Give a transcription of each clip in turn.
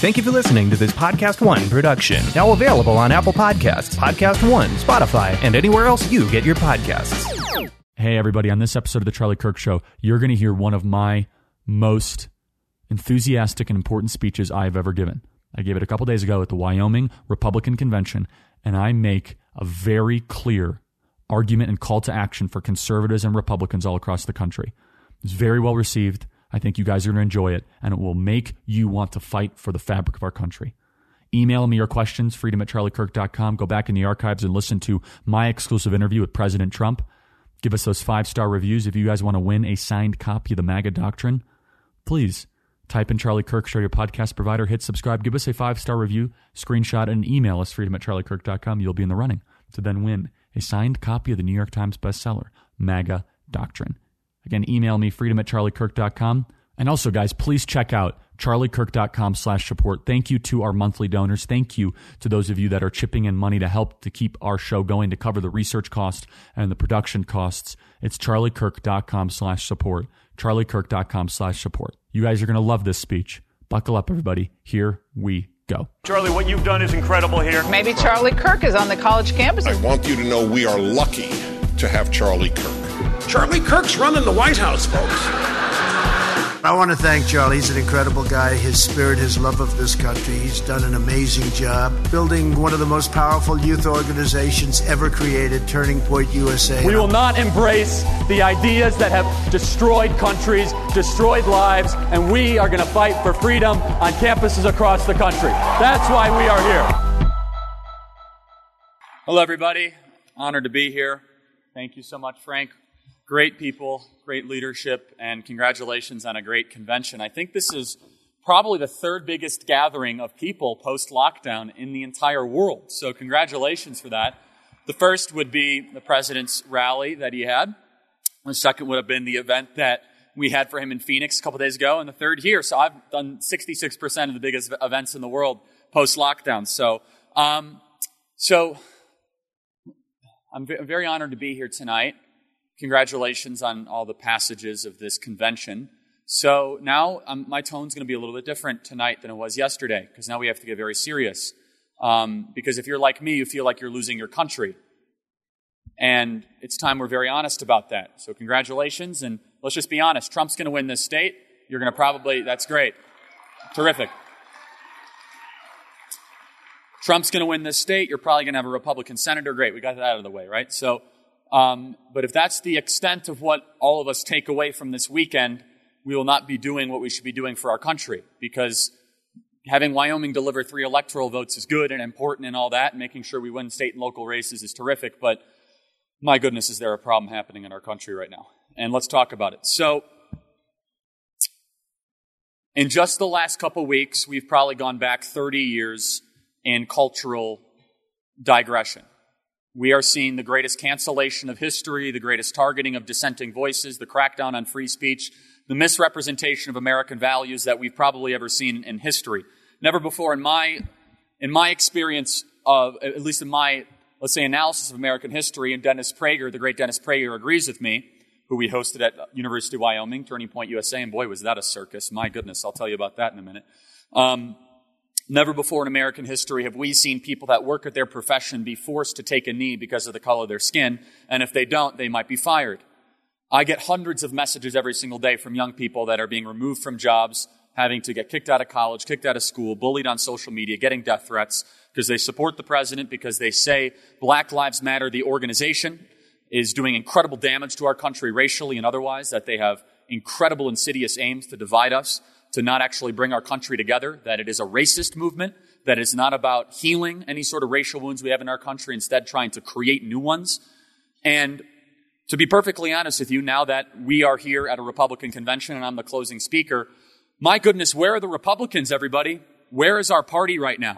Thank you for listening to this Podcast One production. Now available on Apple Podcasts, Podcast One, Spotify, and anywhere else you get your podcasts. Hey, everybody. On this episode of The Charlie Kirk Show, you're going to hear one of my most enthusiastic and important speeches I've ever given. I gave it a couple days ago at the Wyoming Republican Convention, and I make a very clear argument and call to action for conservatives and Republicans all across the country. It's very well received. I think you guys are going to enjoy it, and it will make you want to fight for the fabric of our country. Email me your questions, freedom@charliekirk.com. Go back in the archives and listen to my exclusive interview with President Trump. Give us those 5-star reviews. If you guys want to win a signed copy of the MAGA Doctrine, please type in Charlie Kirk Show, your podcast provider, hit subscribe, give us a 5-star review, screenshot, and email us, freedom@charliekirk.com. You'll be in the running to then win a signed copy of the New York Times bestseller, MAGA Doctrine. Again, email me, freedom@charliekirk.com. And also, guys, please check out charliekirk.com/support. Thank you to our monthly donors. Thank you to those of you that are chipping in money to help to keep our show going, to cover the research cost and the production costs. It's charliekirk.com/support. charliekirk.com/support. You guys are going to love this speech. Buckle up, everybody. Here we go. Charlie, what you've done is incredible here. Maybe Charlie Kirk is on the college campus. I want you to know we are lucky to have Charlie Kirk. Charlie Kirk's running the White House, folks. I want to thank Charlie. He's an incredible guy. His spirit, his love of this country. He's done an amazing job building one of the most powerful youth organizations ever created, Turning Point USA. We will not embrace the ideas that have destroyed countries, destroyed lives, and we are going to fight for freedom on campuses across the country. That's why we are here. Hello, everybody. Honored to be here. Thank you so much, Frank. Great people, great leadership, and congratulations on a great convention. I think this is probably the third biggest gathering of people post-lockdown in the entire world. So congratulations for that. The first would be the president's rally that he had. The second would have been the event that we had for him in Phoenix a couple days ago, and the third here. So I've done 66% of the biggest events in the world post-lockdown. So I'm very honored to be here tonight. Congratulations on all the passages of this convention. So now my tone's going to be a little bit different tonight than it was yesterday, because now we have to get very serious. Because if you're like me, you feel like you're losing your country. And it's time we're very honest about that. So congratulations, and let's just be honest. Trump's going to win this state. You're going to that's great. Terrific. Trump's going to win this state. You're probably going to have a Republican senator. Great, we got that out of the way, right? So, but if that's the extent of what all of us take away from this weekend, we will not be doing what we should be doing for our country, because having Wyoming deliver 3 electoral votes is good and important and all that, and making sure we win state and local races is terrific, but my goodness, is there a problem happening in our country right now? And let's talk about it. So, in just the last couple weeks, we've probably gone back 30 years in cultural digression. We are seeing the greatest cancellation of history, the greatest targeting of dissenting voices, the crackdown on free speech, the misrepresentation of American values that we've probably ever seen in history. Never before in my experience of, at least in my, let's say, analysis of American history, and Dennis Prager, the great Dennis Prager, agrees with me, who we hosted at University of Wyoming, Turning Point USA, and boy, was that a circus. My goodness, I'll tell you about that in a minute. Never before in American history have we seen people that work at their profession be forced to take a knee because of the color of their skin, and if they don't, they might be fired. I get hundreds of messages every single day from young people that are being removed from jobs, having to get kicked out of college, kicked out of school, bullied on social media, getting death threats because they support the president, because they say Black Lives Matter, the organization, is doing incredible damage to our country racially and otherwise, that they have incredible insidious aims to divide us, to not actually bring our country together, that it is a racist movement, that it's not about healing any sort of racial wounds we have in our country, instead trying to create new ones. And to be perfectly honest with you, now that we are here at a Republican convention and I'm the closing speaker, my goodness, where are the Republicans, everybody? Where is our party right now?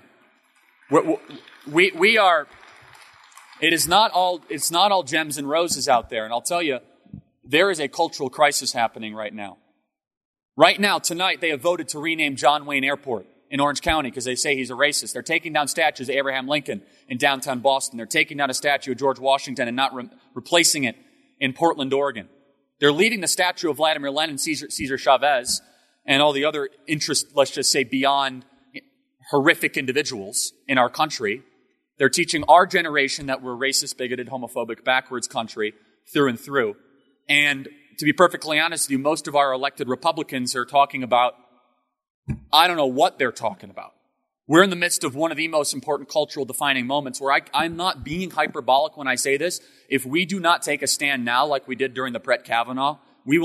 We are, it's not all gems and roses out there. And I'll tell you, there is a cultural crisis happening right now. Right now, tonight, they have voted to rename John Wayne Airport in Orange County because they say he's a racist. They're taking down statues of Abraham Lincoln in downtown Boston. They're taking down a statue of George Washington and not replacing it in Portland, Oregon. They're leaving the statue of Vladimir Lenin, Cesar Chavez, and all the other interests, let's just say, beyond horrific individuals in our country. They're teaching our generation that we're racist, bigoted, homophobic, backwards country through and through. And to be perfectly honest with you, most of our elected Republicans are talking about, I don't know what they're talking about. We're in the midst of one of the most important cultural defining moments where I'm not being hyperbolic when I say this. If we do not take a stand now like we did during the Brett Kavanaugh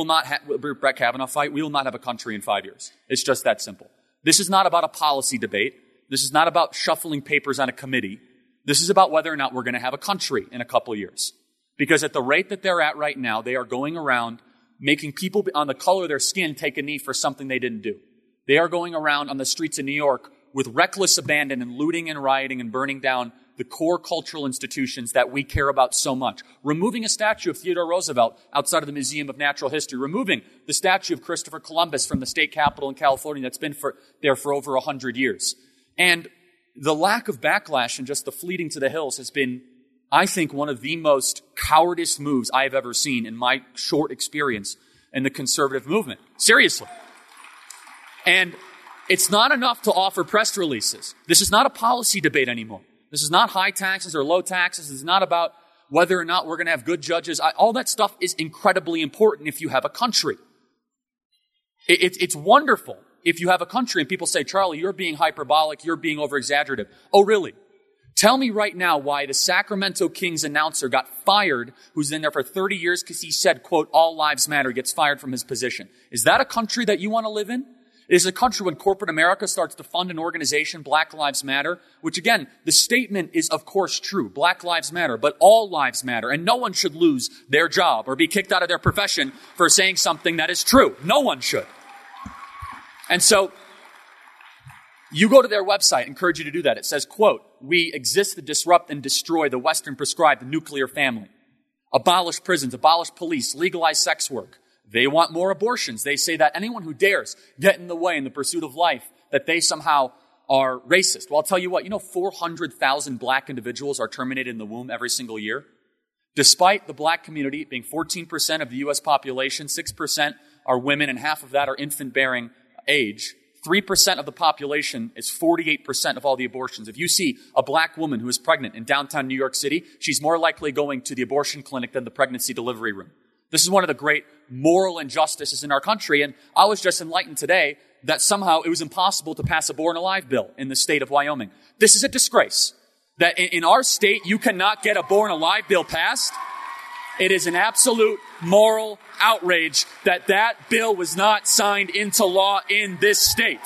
fight, we will not have a country in 5 years. It's just that simple. This is not about a policy debate. This is not about shuffling papers on a committee. This is about whether or not we're going to have a country in a couple of years. Because at the rate that they're at right now, they are going around making people on the color of their skin take a knee for something they didn't do. They are going around on the streets of New York with reckless abandon and looting and rioting and burning down the core cultural institutions that we care about so much. Removing a statue of Theodore Roosevelt outside of the Museum of Natural History. Removing the statue of Christopher Columbus from the state capitol in California that's been there for over 100 years. And the lack of backlash and just the fleeting to the hills has been, I think, one of the most cowardice moves I have ever seen in my short experience in the conservative movement. Seriously. And it's not enough to offer press releases. This is not a policy debate anymore. This is not high taxes or low taxes. It's not about whether or not we're going to have good judges. All that stuff is incredibly important if you have a country. It's wonderful if you have a country and people say, Charlie, you're being hyperbolic, you're being over-exaggerative. Oh, really? Tell me right now why the Sacramento Kings announcer got fired, who's been there for 30 years because he said, quote, all lives matter, gets fired from his position. Is that a country that you want to live in? It is a country when corporate America starts to fund an organization, Black Lives Matter, which again, the statement is of course true. Black lives matter, but all lives matter. And no one should lose their job or be kicked out of their profession for saying something that is true. No one should. And so, you go to their website, I encourage you to do that. It says, quote, we exist to disrupt and destroy the Western prescribed nuclear family. Abolish prisons, abolish police, legalize sex work. They want more abortions. They say that anyone who dares get in the way in the pursuit of life, that they somehow are racist. Well, I'll tell you what, 400,000 black individuals are terminated in the womb every single year. Despite the black community being 14% of the U.S. population, 6% are women, and half of that are infant-bearing age. 3% of the population is 48% of all the abortions. If you see a black woman who is pregnant in downtown New York City, she's more likely going to the abortion clinic than the pregnancy delivery room. This is one of the great moral injustices in our country, and I was just enlightened today that somehow it was impossible to pass a Born Alive bill in the state of Wyoming. This is a disgrace. That in our state, you cannot get a Born Alive bill passed. It is an absolute moral outrage that bill was not signed into law in this state.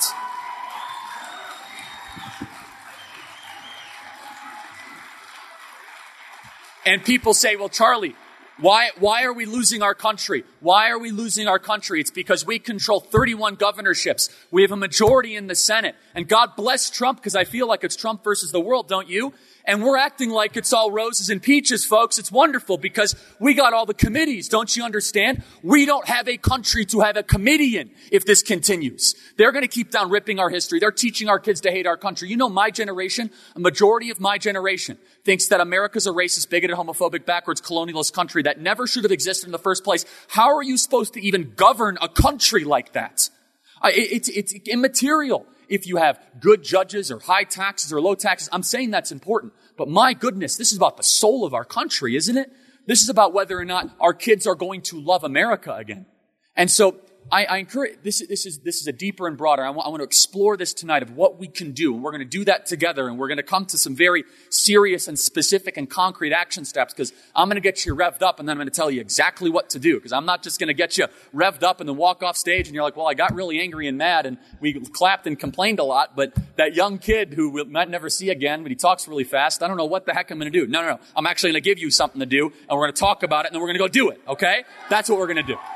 And people say, well, Charlie, why are we losing our country? Why are we losing our country? It's because we control 31 governorships. We have a majority in the Senate. And God bless Trump, because I feel like it's Trump versus the world, don't you? And we're acting like it's all roses and peaches, folks. It's wonderful because we got all the committees. Don't you understand? We don't have a country to have a committee in if this continues. They're going to keep down ripping our history. They're teaching our kids to hate our country. My generation, a majority of my generation, thinks that America's a racist, bigoted, homophobic, backwards, colonialist country that never should have existed in the first place. How are you supposed to even govern a country like that? It's immaterial if you have good judges or high taxes or low taxes. I'm saying that's important. But my goodness, this is about the soul of our country, isn't it? This is about whether or not our kids are going to love America again. And so I encourage, this is a deeper and broader. I want to explore this tonight of what we can do. And we're going to do that together. And we're going to come to some very serious and specific and concrete action steps, because I'm going to get you revved up and then I'm going to tell you exactly what to do. Because I'm not just going to get you revved up and then walk off stage and you're like, well, I got really angry and mad and we clapped and complained a lot. But that young kid who we might never see again, but he talks really fast, I don't know what the heck I'm going to do. No. I'm actually going to give you something to do and we're going to talk about it and then we're going to go do it. Okay? That's what we're going to do.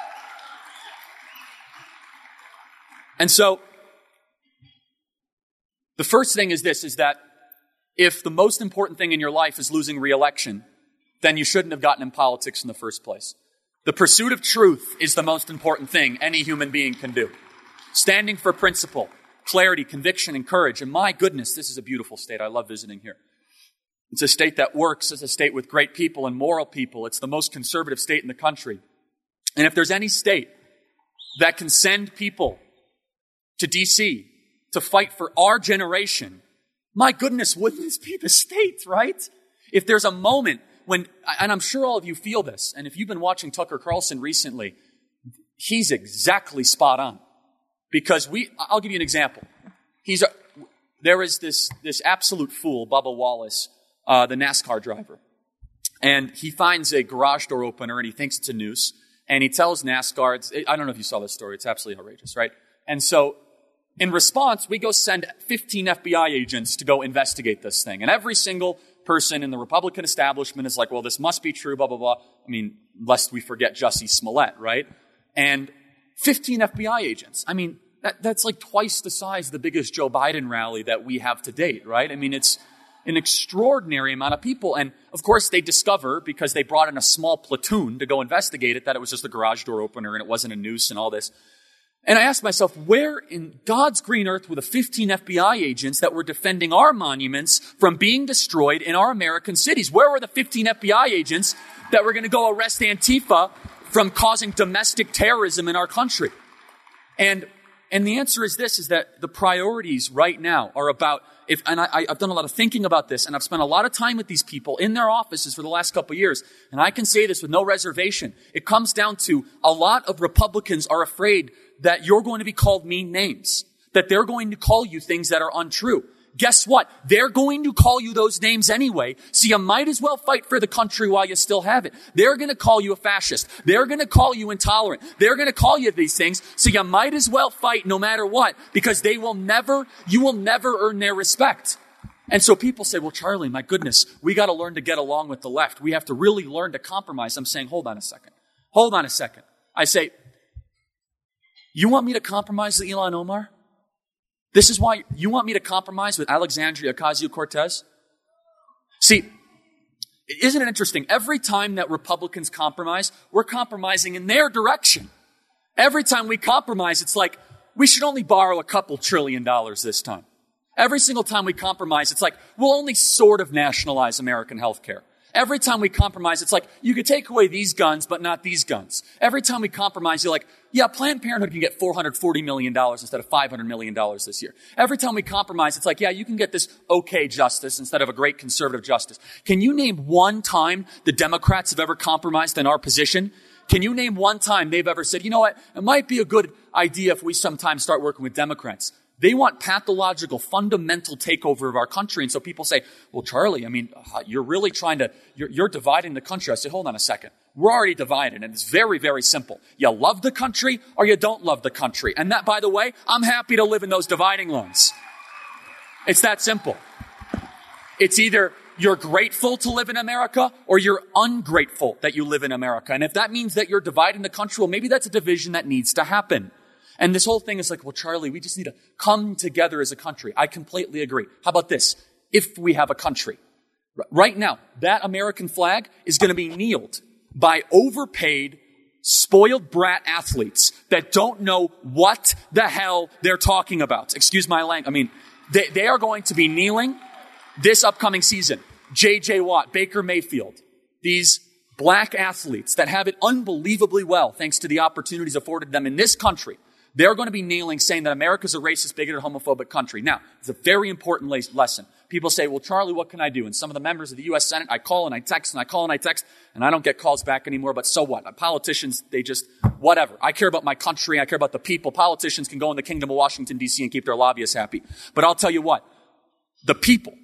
And so, the first thing is this, is that if the most important thing in your life is losing re-election, then you shouldn't have gotten in politics in the first place. The pursuit of truth is the most important thing any human being can do. Standing for principle, clarity, conviction, and courage. And my goodness, this is a beautiful state. I love visiting here. It's a state that works. It's a state with great people and moral people. It's the most conservative state in the country. And if there's any state that can send people to D.C. to fight for our generation, my goodness, wouldn't this be the state, right? If there's a moment when, and I'm sure all of you feel this, and if you've been watching Tucker Carlson recently, he's exactly spot on. Because I'll give you an example. There is this absolute fool, Bubba Wallace, the NASCAR driver. And he finds a garage door opener and he thinks it's a noose. And he tells NASCAR, I don't know if you saw this story, it's absolutely outrageous, right? And so, in response, we go send 15 FBI agents to go investigate this thing. And every single person in the Republican establishment is like, well, this must be true, blah, blah, blah. I mean, lest we forget Jussie Smollett, right? And 15 FBI agents. I mean, that's like twice the size of the biggest Joe Biden rally that we have to date, right? I mean, it's an extraordinary amount of people. And of course, they discover, because they brought in a small platoon to go investigate it, that it was just a garage door opener and it wasn't a noose and all this. And I asked myself, where in God's green earth were the 15 FBI agents that were defending our monuments from being destroyed in our American cities? Where were the 15 FBI agents that were going to go arrest Antifa from causing domestic terrorism in our country? And the answer is this, is that the priorities right now are about, I've done a lot of thinking about this, and I've spent a lot of time with these people in their offices for the last couple of years, and I can say this with no reservation. It comes down to a lot of Republicans are afraid that you're going to be called mean names, that they're going to call you things that are untrue. Guess what? They're going to call you those names anyway, so you might as well fight for the country while you still have it. They're going to call you a fascist. They're going to call you intolerant. They're going to call you these things, so you might as well fight no matter what, because you will never earn their respect. And so people say, well, Charlie, my goodness, we got to learn to get along with the left. We have to really learn to compromise. I'm saying, hold on a second. I say, you want me to compromise with Ilhan Omar? This is why you want me to compromise with Alexandria Ocasio-Cortez? See, isn't it interesting? Every time that Republicans compromise, we're compromising in their direction. Every time we compromise, it's like, we should only borrow a couple $1 trillion this time. Every single time we compromise, it's like, we'll only sort of nationalize American healthcare. Every time we compromise, it's like, you could take away these guns, but not these guns. Every time we compromise, you're like, yeah, Planned Parenthood can get $440 million instead of $500 million this year. Every time we compromise, it's like, yeah, you can get this okay justice instead of a great conservative justice. Can you name one time the Democrats have ever compromised in our position? Can you name one time they've ever said, you know what, it might be a good idea if we sometimes start working with Democrats? They want pathological, fundamental takeover of our country. And so people say, well, Charlie, I mean, you're really you're dividing the country. I say, hold on a second. We're already divided, and it's very, very simple. You love the country or you don't love the country. And that, by the way, I'm happy to live in those dividing lines. It's that simple. It's either you're grateful to live in America or you're ungrateful that you live in America. And if that means that you're dividing the country, well, maybe that's a division that needs to happen. And this whole thing is like, well, Charlie, we just need to come together as a country. I completely agree. How about this? If we have a country, right now, that American flag is going to be kneeled by overpaid, spoiled brat athletes that don't know what the hell they're talking about. Excuse my language. I mean, they are going to be kneeling this upcoming season. J.J. Watt, Baker Mayfield, these black athletes that have it unbelievably well thanks to the opportunities afforded them in this country. They're going to be kneeling saying that America's a racist, bigoted, homophobic country. Now, it's a very important lesson. People say, well, Charlie, what can I do? And some of the members of the U.S. Senate, I call and I text and I call and I text, and I don't get calls back anymore, but so what? Politicians, they just, whatever. I care about my country. I care about the people. Politicians can go in the kingdom of Washington, D.C. and keep their lobbyists happy. But I'll tell you what, the people,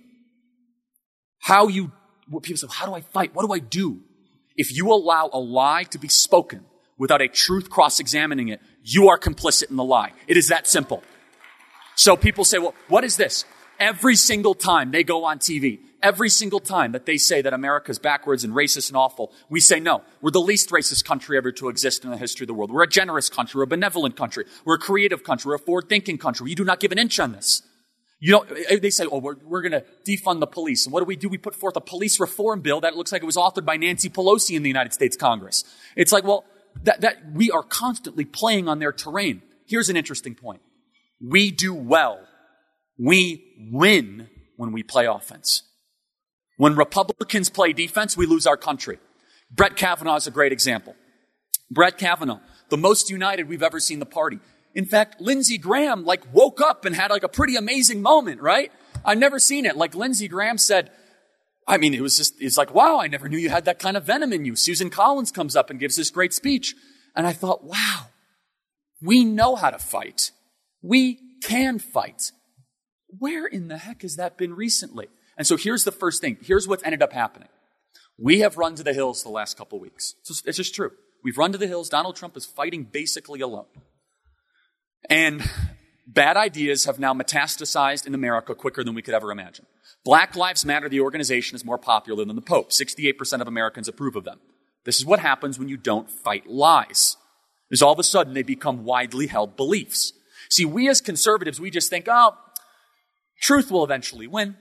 people say, how do I fight? What do I do? If you allow a lie to be spoken without a truth cross-examining it, you are complicit in the lie. It is that simple. So people say, well, what is this? Every single time they go on TV, every single time that they say that America's backwards and racist and awful, we say, no, we're the least racist country ever to exist in the history of the world. We're a generous country. We're a benevolent country. We're a creative country. We're a forward-thinking country. You do not give an inch on this. You know, they say, oh, we're going to defund the police. And what do? We put forth a police reform bill that looks like it was authored by Nancy Pelosi in the United States Congress. It's like, well, that we are constantly playing on their terrain. Here's an interesting point. We do well. We win when we play offense. When Republicans play defense, we lose our country. Brett Kavanaugh is a great example. Brett Kavanaugh, the most united we've ever seen the party. In fact, Lindsey Graham woke up and had a pretty amazing moment, right? I've never seen it. Lindsey Graham said, it's like, wow, I never knew you had that kind of venom in you. Susan Collins comes up and gives this great speech. And I thought, wow, we know how to fight. We can fight. Where in the heck has that been recently? And so here's the first thing. Here's what's ended up happening. We have run to the hills the last couple of weeks. It's just true. We've run to the hills. Donald Trump is fighting basically alone. And bad ideas have now metastasized in America quicker than we could ever imagine. Black Lives Matter, the organization, is more popular than the Pope. 68% of Americans approve of them. This is what happens when you don't fight lies. Is all of a sudden they become widely held beliefs. See, we as conservatives, we just think, truth will eventually win.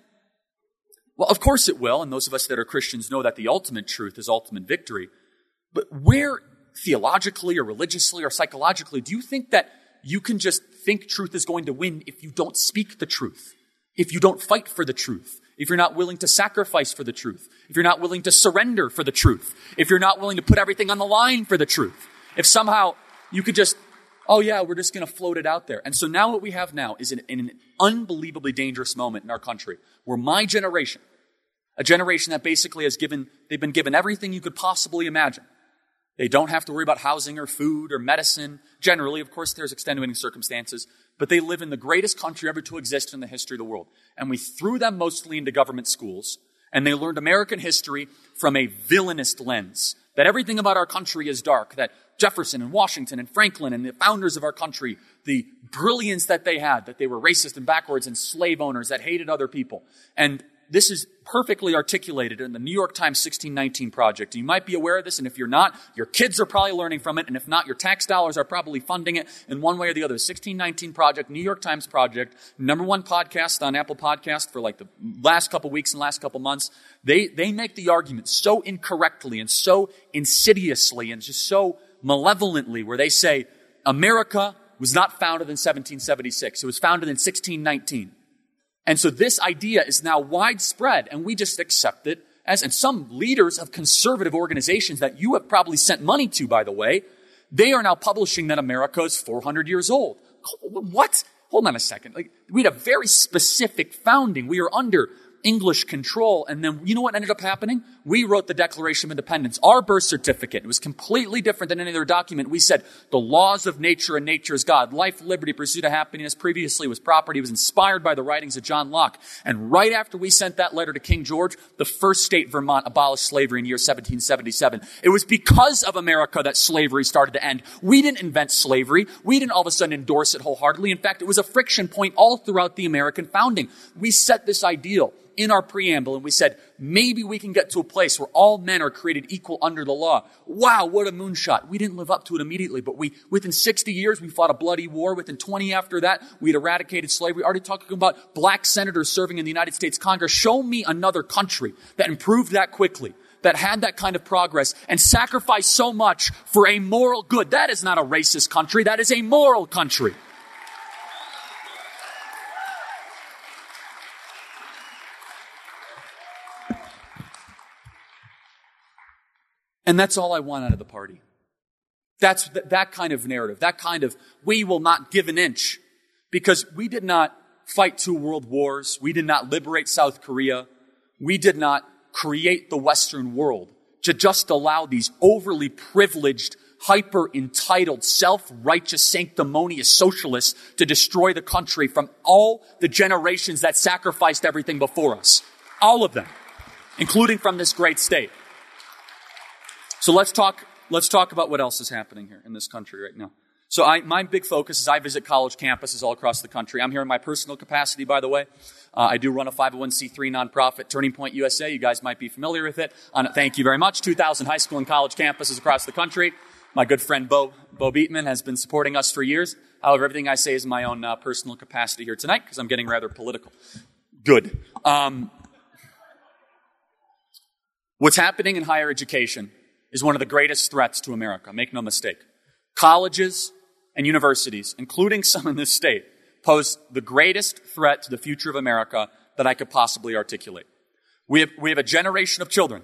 Well, of course it will, and those of us that are Christians know that the ultimate truth is ultimate victory. But where theologically or religiously or psychologically do you think that you can just think truth is going to win if you don't speak the truth? If you don't fight for the truth, if you're not willing to sacrifice for the truth, if you're not willing to surrender for the truth, if you're not willing to put everything on the line for the truth, if somehow you could just, we're just going to float it out there. And so now what we have now is an unbelievably dangerous moment in our country where my generation, a generation that basically they've been given everything you could possibly imagine. They don't have to worry about housing or food or medicine. Generally, of course, there's extenuating circumstances, but they live in the greatest country ever to exist in the history of the world. And we threw them mostly into government schools, and they learned American history from a villainous lens, that everything about our country is dark, that Jefferson and Washington and Franklin and the founders of our country, the brilliance that they had, that they were racist and backwards and slave owners that hated other people. And this is perfectly articulated in the New York Times 1619 Project. You might be aware of this, and if you're not, your kids are probably learning from it, and if not, your tax dollars are probably funding it in one way or the other. 1619 Project, New York Times Project, #1 podcast on Apple Podcast for the last couple weeks and last couple months. They make the argument so incorrectly and so insidiously and just so malevolently where they say America was not founded in 1776. It was founded in 1619. And so this idea is now widespread, and we just accept it and some leaders of conservative organizations that you have probably sent money to, by the way, they are now publishing that America is 400 years old. What? Hold on a second. We had a very specific founding. We are under English control. And then you know what ended up happening? We wrote the Declaration of Independence, our birth certificate. It was completely different than any other document. We said the laws of nature and nature is God. Life, liberty, pursuit of happiness previously was property. It was inspired by the writings of John Locke. And right after we sent that letter to King George, the first state, Vermont, abolished slavery in the year 1777. It was because of America that slavery started to end. We didn't invent slavery. We didn't all of a sudden endorse it wholeheartedly. In fact, it was a friction point all throughout the American founding. We set this ideal in our preamble, and we said, maybe we can get to a place where all men are created equal under the law. Wow, what a moonshot. We didn't live up to it immediately, but within 60 years, we fought a bloody war. Within 20 after that, we had eradicated slavery. Already talking about black senators serving in the United States Congress. Show me another country that improved that quickly, that had that kind of progress, and sacrificed so much for a moral good. That is not a racist country. That is a moral country. And that's all I want out of the party. That's that kind of narrative, that kind of, we will not give an inch. Because we did not fight 2 world wars. We did not liberate South Korea. We did not create the Western world to just allow these overly privileged, hyper-entitled, self-righteous, sanctimonious socialists to destroy the country from all the generations that sacrificed everything before us. All of them, including from this great state. So let's talk about what else is happening here in this country right now. So my big focus is I visit college campuses all across the country. I'm here in my personal capacity, by the way. I do run a 501c3 nonprofit, Turning Point USA. You guys might be familiar with it. Thank you very much. 2,000 high school and college campuses across the country. My good friend Bo Beatman has been supporting us for years. However, everything I say is in my own personal capacity here tonight because I'm getting rather political. Good. What's happening in higher education is one of the greatest threats to America. Make no mistake. Colleges and universities, including some in this state, pose the greatest threat to the future of America that I could possibly articulate. We have a generation of children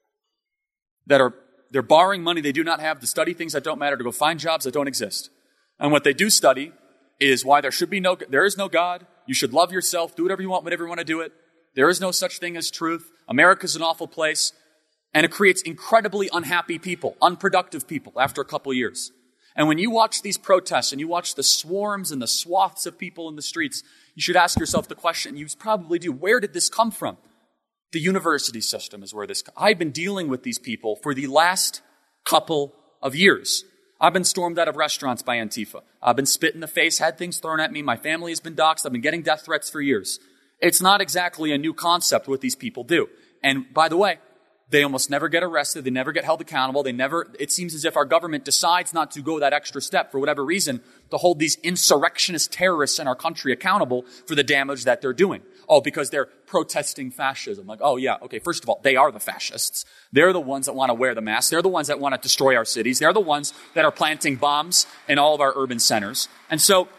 that they're borrowing money they do not have to study things that don't matter, to go find jobs that don't exist. And what they do study is why there is no God. You should love yourself, do whatever you want, whenever you want to do it. There is no such thing as truth. America's an awful place. And it creates incredibly unhappy people, unproductive people after a couple of years. And when you watch these protests and you watch the swarms and the swaths of people in the streets, you should ask yourself the question, you probably do, where did this come from? The university system is where this comes. I've been dealing with these people for the last couple of years. I've been stormed out of restaurants by Antifa. I've been spit in the face, had things thrown at me. My family has been doxxed. I've been getting death threats for years. It's not exactly a new concept what these people do. And by the way, they almost never get arrested. They never get held accountable. It seems as if our government decides not to go that extra step for whatever reason to hold these insurrectionist terrorists in our country accountable for the damage that they're doing. Oh, because they're protesting fascism. Like, oh yeah, okay, first of all, they are the fascists. They're the ones that want to wear the mask. They're the ones that want to destroy our cities. They're the ones that are planting bombs in all of our urban centers. And so,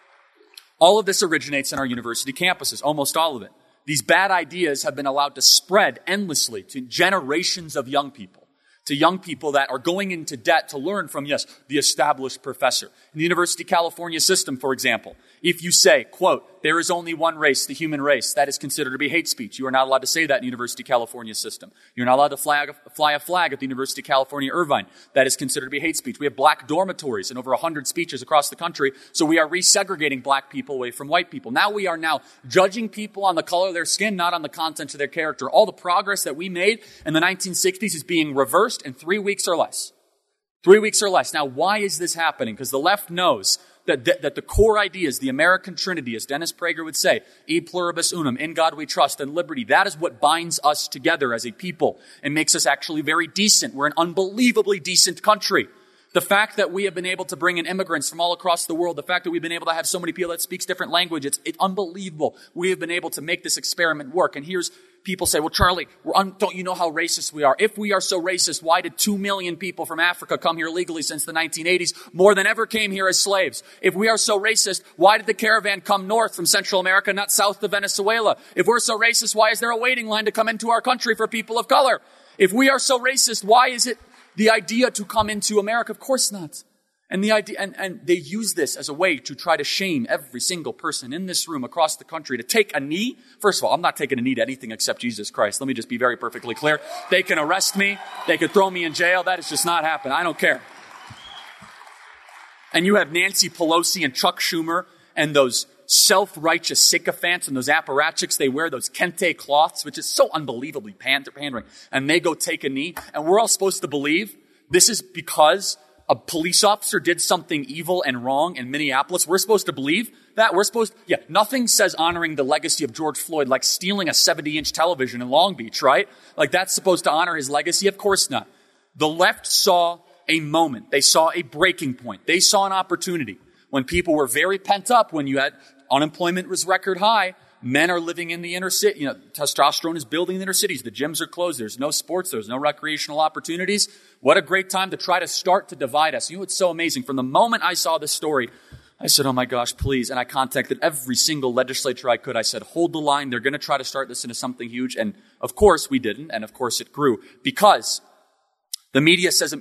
all of this originates in our university campuses, almost all of it. These bad ideas have been allowed to spread endlessly to generations of young people, to young people that are going into debt to learn from, yes, the established professor. In the University of California system, for example, if you say, quote, there is only one race, the human race, that is considered to be hate speech. You are not allowed to say that in the University of California system. You're not allowed to fly a flag at the University of California, Irvine. That is considered to be hate speech. We have black dormitories in over 100 speeches across the country, so we are resegregating black people away from white people. Now we are judging people on the color of their skin, not on the content of their character. All the progress that we made in the 1960s is being reversed in 3 weeks or less. 3 weeks or less. Now, why is this happening? Because the left knows that the core ideas, the American Trinity, as Dennis Prager would say, e pluribus unum, in God we trust, and liberty, that is what binds us together as a people and makes us actually very decent. We're an unbelievably decent country. The fact that we have been able to bring in immigrants from all across the world, the fact that we've been able to have so many people that speaks different languages, it's unbelievable. We have been able to make this experiment work. And here's people say, well, Charlie, don't you know how racist we are? If we are so racist, why did 2 million people from Africa come here legally since the 1980s? More than ever came here as slaves. If we are so racist, why did the caravan come north from Central America, not south to Venezuela? If we're so racist, why is there a waiting line to come into our country for people of color? If we are so racist, why is it the idea to come into America? Of course not. And the idea, and they use this as a way to try to shame every single person in this room across the country to take a knee. First of all, I'm not taking a knee to anything except Jesus Christ. Let me just be very perfectly clear. They can arrest me. They could throw me in jail. That is just not happening. I don't care. And you have Nancy Pelosi and Chuck Schumer and those self-righteous sycophants and those apparatchiks. They wear those kente cloths, which is so unbelievably pandering. And they go take a knee. And we're all supposed to believe this is because a police officer did something evil and wrong in Minneapolis. We're supposed to believe that. Nothing says honoring the legacy of George Floyd like stealing a 70-inch television in Long Beach, right? Like that's supposed to honor his legacy? Of course not. The left saw a moment. They saw a breaking point. They saw an opportunity. When people were very pent up, when you had unemployment was record high, men are living in the inner city. Testosterone is building in the inner cities. The gyms are closed. There's no sports. There's no recreational opportunities. What a great time to try to start to divide us. You know what's so amazing? From the moment I saw this story, I said, oh my gosh, please. And I contacted every single legislature I could. I said, hold the line. They're going to try to start this into something huge. And of course we didn't. And of course it grew because the media says,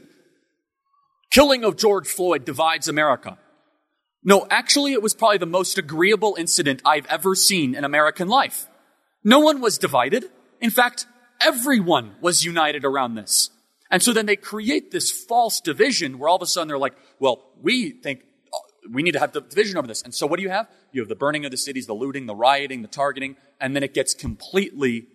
killing of George Floyd divides America. No, actually, it was probably the most agreeable incident I've ever seen in American life. No one was divided. In fact, everyone was united around this. And so then they create this false division where all of a sudden they're like, well, we think we need to have the division over this. And so what do you have? You have the burning of the cities, the looting, the rioting, the targeting, and then it gets completely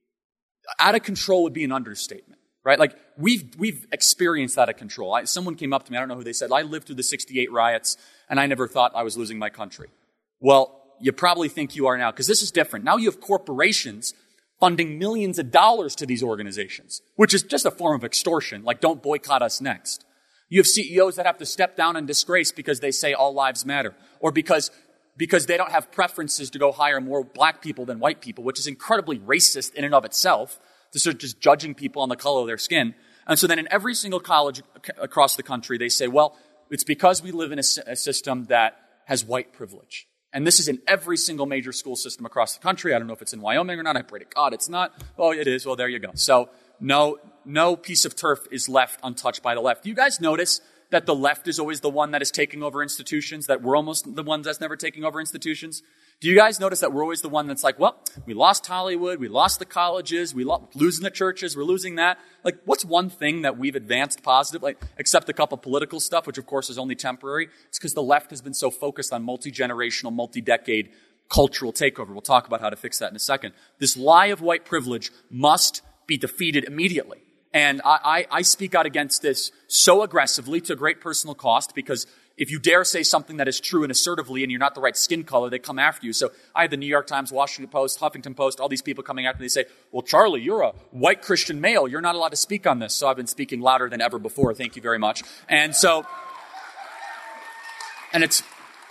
out of control would be an understatement. Right? Like, we've experienced that out of control. Someone came up to me, I don't know who they said, I lived through the 68 riots, and I never thought I was losing my country. Well, you probably think you are now, because this is different. Now you have corporations funding millions of dollars to these organizations, which is just a form of extortion, like don't boycott us next. You have CEOs that have to step down in disgrace because they say all lives matter, or because they don't have preferences to go hire more black people than white people, which is incredibly racist in and of itself. To sort of just judging people on the color of their skin. And so then in every single college across the country, they say, well, it's because we live in a system that has white privilege. And this is in every single major school system across the country. I don't know if it's in Wyoming or not. I pray to God it's not. Oh, it is. Well, there you go. So no piece of turf is left untouched by the left. Do you guys notice that the left is always the one that is taking over institutions, that we're almost the ones that's never taking over institutions? Do you guys notice that we're always the one that's like, well, we lost Hollywood, we lost the colleges, losing the churches, we're losing that. Like, what's one thing that we've advanced positively, except a couple political stuff, which of course is only temporary? It's because the left has been so focused on multi-generational, multi-decade cultural takeover. We'll talk about how to fix that in a second. This lie of white privilege must be defeated immediately. And I speak out against this so aggressively to great personal cost, because if you dare say something that is true and assertively and you're not the right skin color, they come after you. So I have the New York Times, Washington Post, Huffington Post, all these people coming after me. They say, well, Charlie, you're a white Christian male. You're not allowed to speak on this. So I've been speaking louder than ever before. Thank you very much. And it's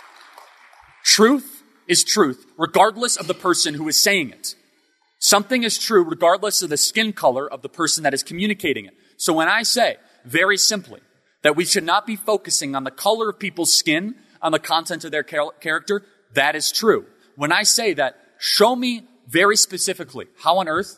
truth is truth, regardless of the person who is saying it. Something is true regardless of the skin color of the person that is communicating it. So when I say, very simply, that we should not be focusing on the color of people's skin, on the content of their character, that is true. When I say that, show me very specifically how on earth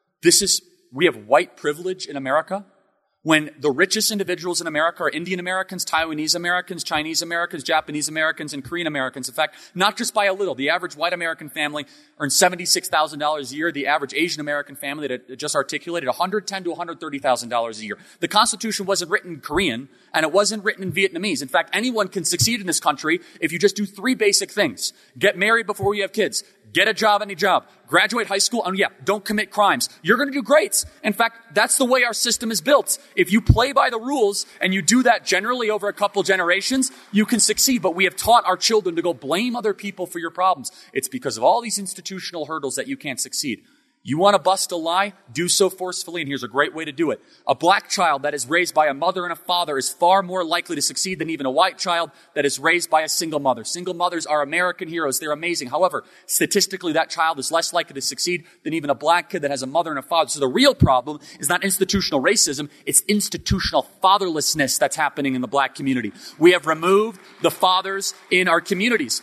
we have white privilege in America, when the richest individuals in America are Indian Americans, Taiwanese Americans, Chinese Americans, Japanese Americans, and Korean Americans. In fact, not just by a little. The average white American family earns $76,000 a year. The average Asian American family that I just articulated, $110,000 to $130,000 a year. The Constitution wasn't written in Korean, and it wasn't written in Vietnamese. In fact, anyone can succeed in this country if you just do three basic things. Get married before you have kids. Get a job, any job. Graduate high school, and don't commit crimes. You're going to do great. In fact, that's the way our system is built. If you play by the rules and you do that generally over a couple generations, you can succeed. But we have taught our children to go blame other people for your problems. It's because of all these institutional hurdles that you can't succeed. You want to bust a lie? Do so forcefully, and here's a great way to do it. A black child that is raised by a mother and a father is far more likely to succeed than even a white child that is raised by a single mother. Single mothers are American heroes. They're amazing. However, statistically, that child is less likely to succeed than even a black kid that has a mother and a father. So the real problem is not institutional racism. It's institutional fatherlessness that's happening in the black community. We have removed the fathers in our communities.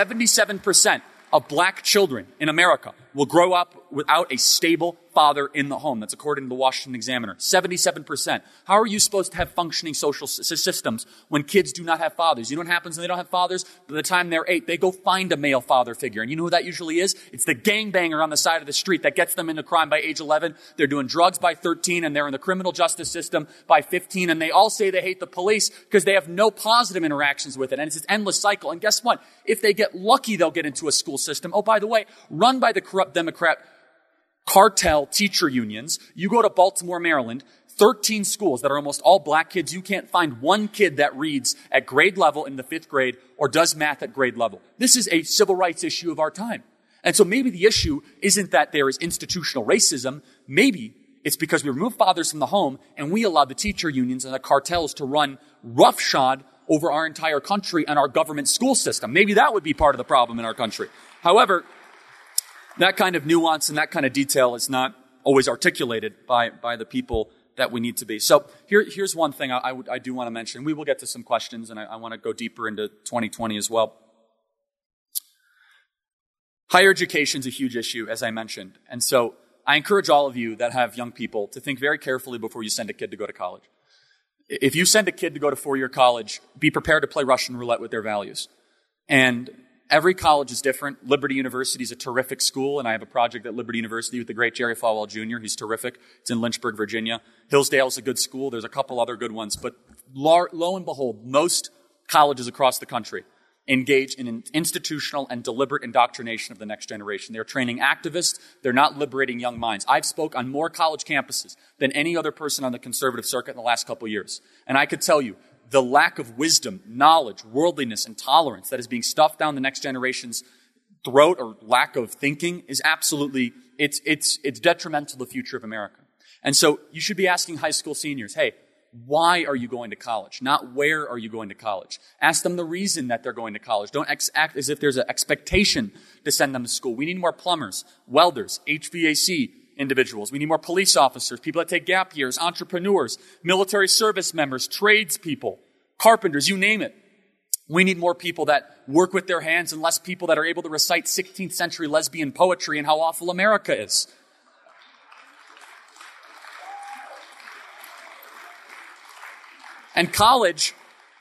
77% of black children in America will grow up without a stable father in the home. That's according to the Washington Examiner. 77%. How are you supposed to have functioning social systems when kids do not have fathers? You know what happens when they don't have fathers? By the time they're 8, they go find a male father figure. And you know who that usually is? It's the gangbanger on the side of the street that gets them into crime by age 11. They're doing drugs by 13, and they're in the criminal justice system by 15. And they all say they hate the police because they have no positive interactions with it. And it's this endless cycle. And guess what? If they get lucky, they'll get into a school system. Oh, by the way, run by the corrupt Democrat cartel teacher unions. You go to Baltimore, Maryland, 13 schools that are almost all black kids. You can't find one kid that reads at grade level in the 5th grade or does math at grade level. This is a civil rights issue of our time. And so maybe the issue isn't that there is institutional racism. Maybe it's because we remove fathers from the home and we allow the teacher unions and the cartels to run roughshod over our entire country and our government school system. Maybe that would be part of the problem in our country. However, that kind of nuance and that kind of detail is not always articulated by the people that we need to be. So here's one thing I do want to mention. We will get to some questions, and I want to go deeper into 2020 as well. Higher education is a huge issue, as I mentioned. And so I encourage all of you that have young people to think very carefully before you send a kid to go to college. If you send a kid to go to 4-year college, be prepared to play Russian roulette with their values. And every college is different. Liberty University is a terrific school, and I have a project at Liberty University with the great Jerry Falwell Jr. He's terrific. It's in Lynchburg, Virginia. Hillsdale is a good school. There's a couple other good ones. But lo and behold, most colleges across the country engage in an institutional and deliberate indoctrination of the next generation. They're training activists. They're not liberating young minds. I've spoke on more college campuses than any other person on the conservative circuit in the last couple of years. And I could tell you, the lack of wisdom, knowledge, worldliness, and tolerance that is being stuffed down the next generation's throat, or lack of thinking, is absolutely, it's detrimental to the future of America. And so you should be asking high school seniors, hey, why are you going to college? Not where are you going to college? Ask them the reason that they're going to college. Don't act as if there's an expectation to send them to school. We need more plumbers, welders, HVAC individuals. We need more police officers, people that take gap years, entrepreneurs, military service members, tradespeople, carpenters, you name it. We need more people that work with their hands and less people that are able to recite 16th century lesbian poetry and how awful America is. And college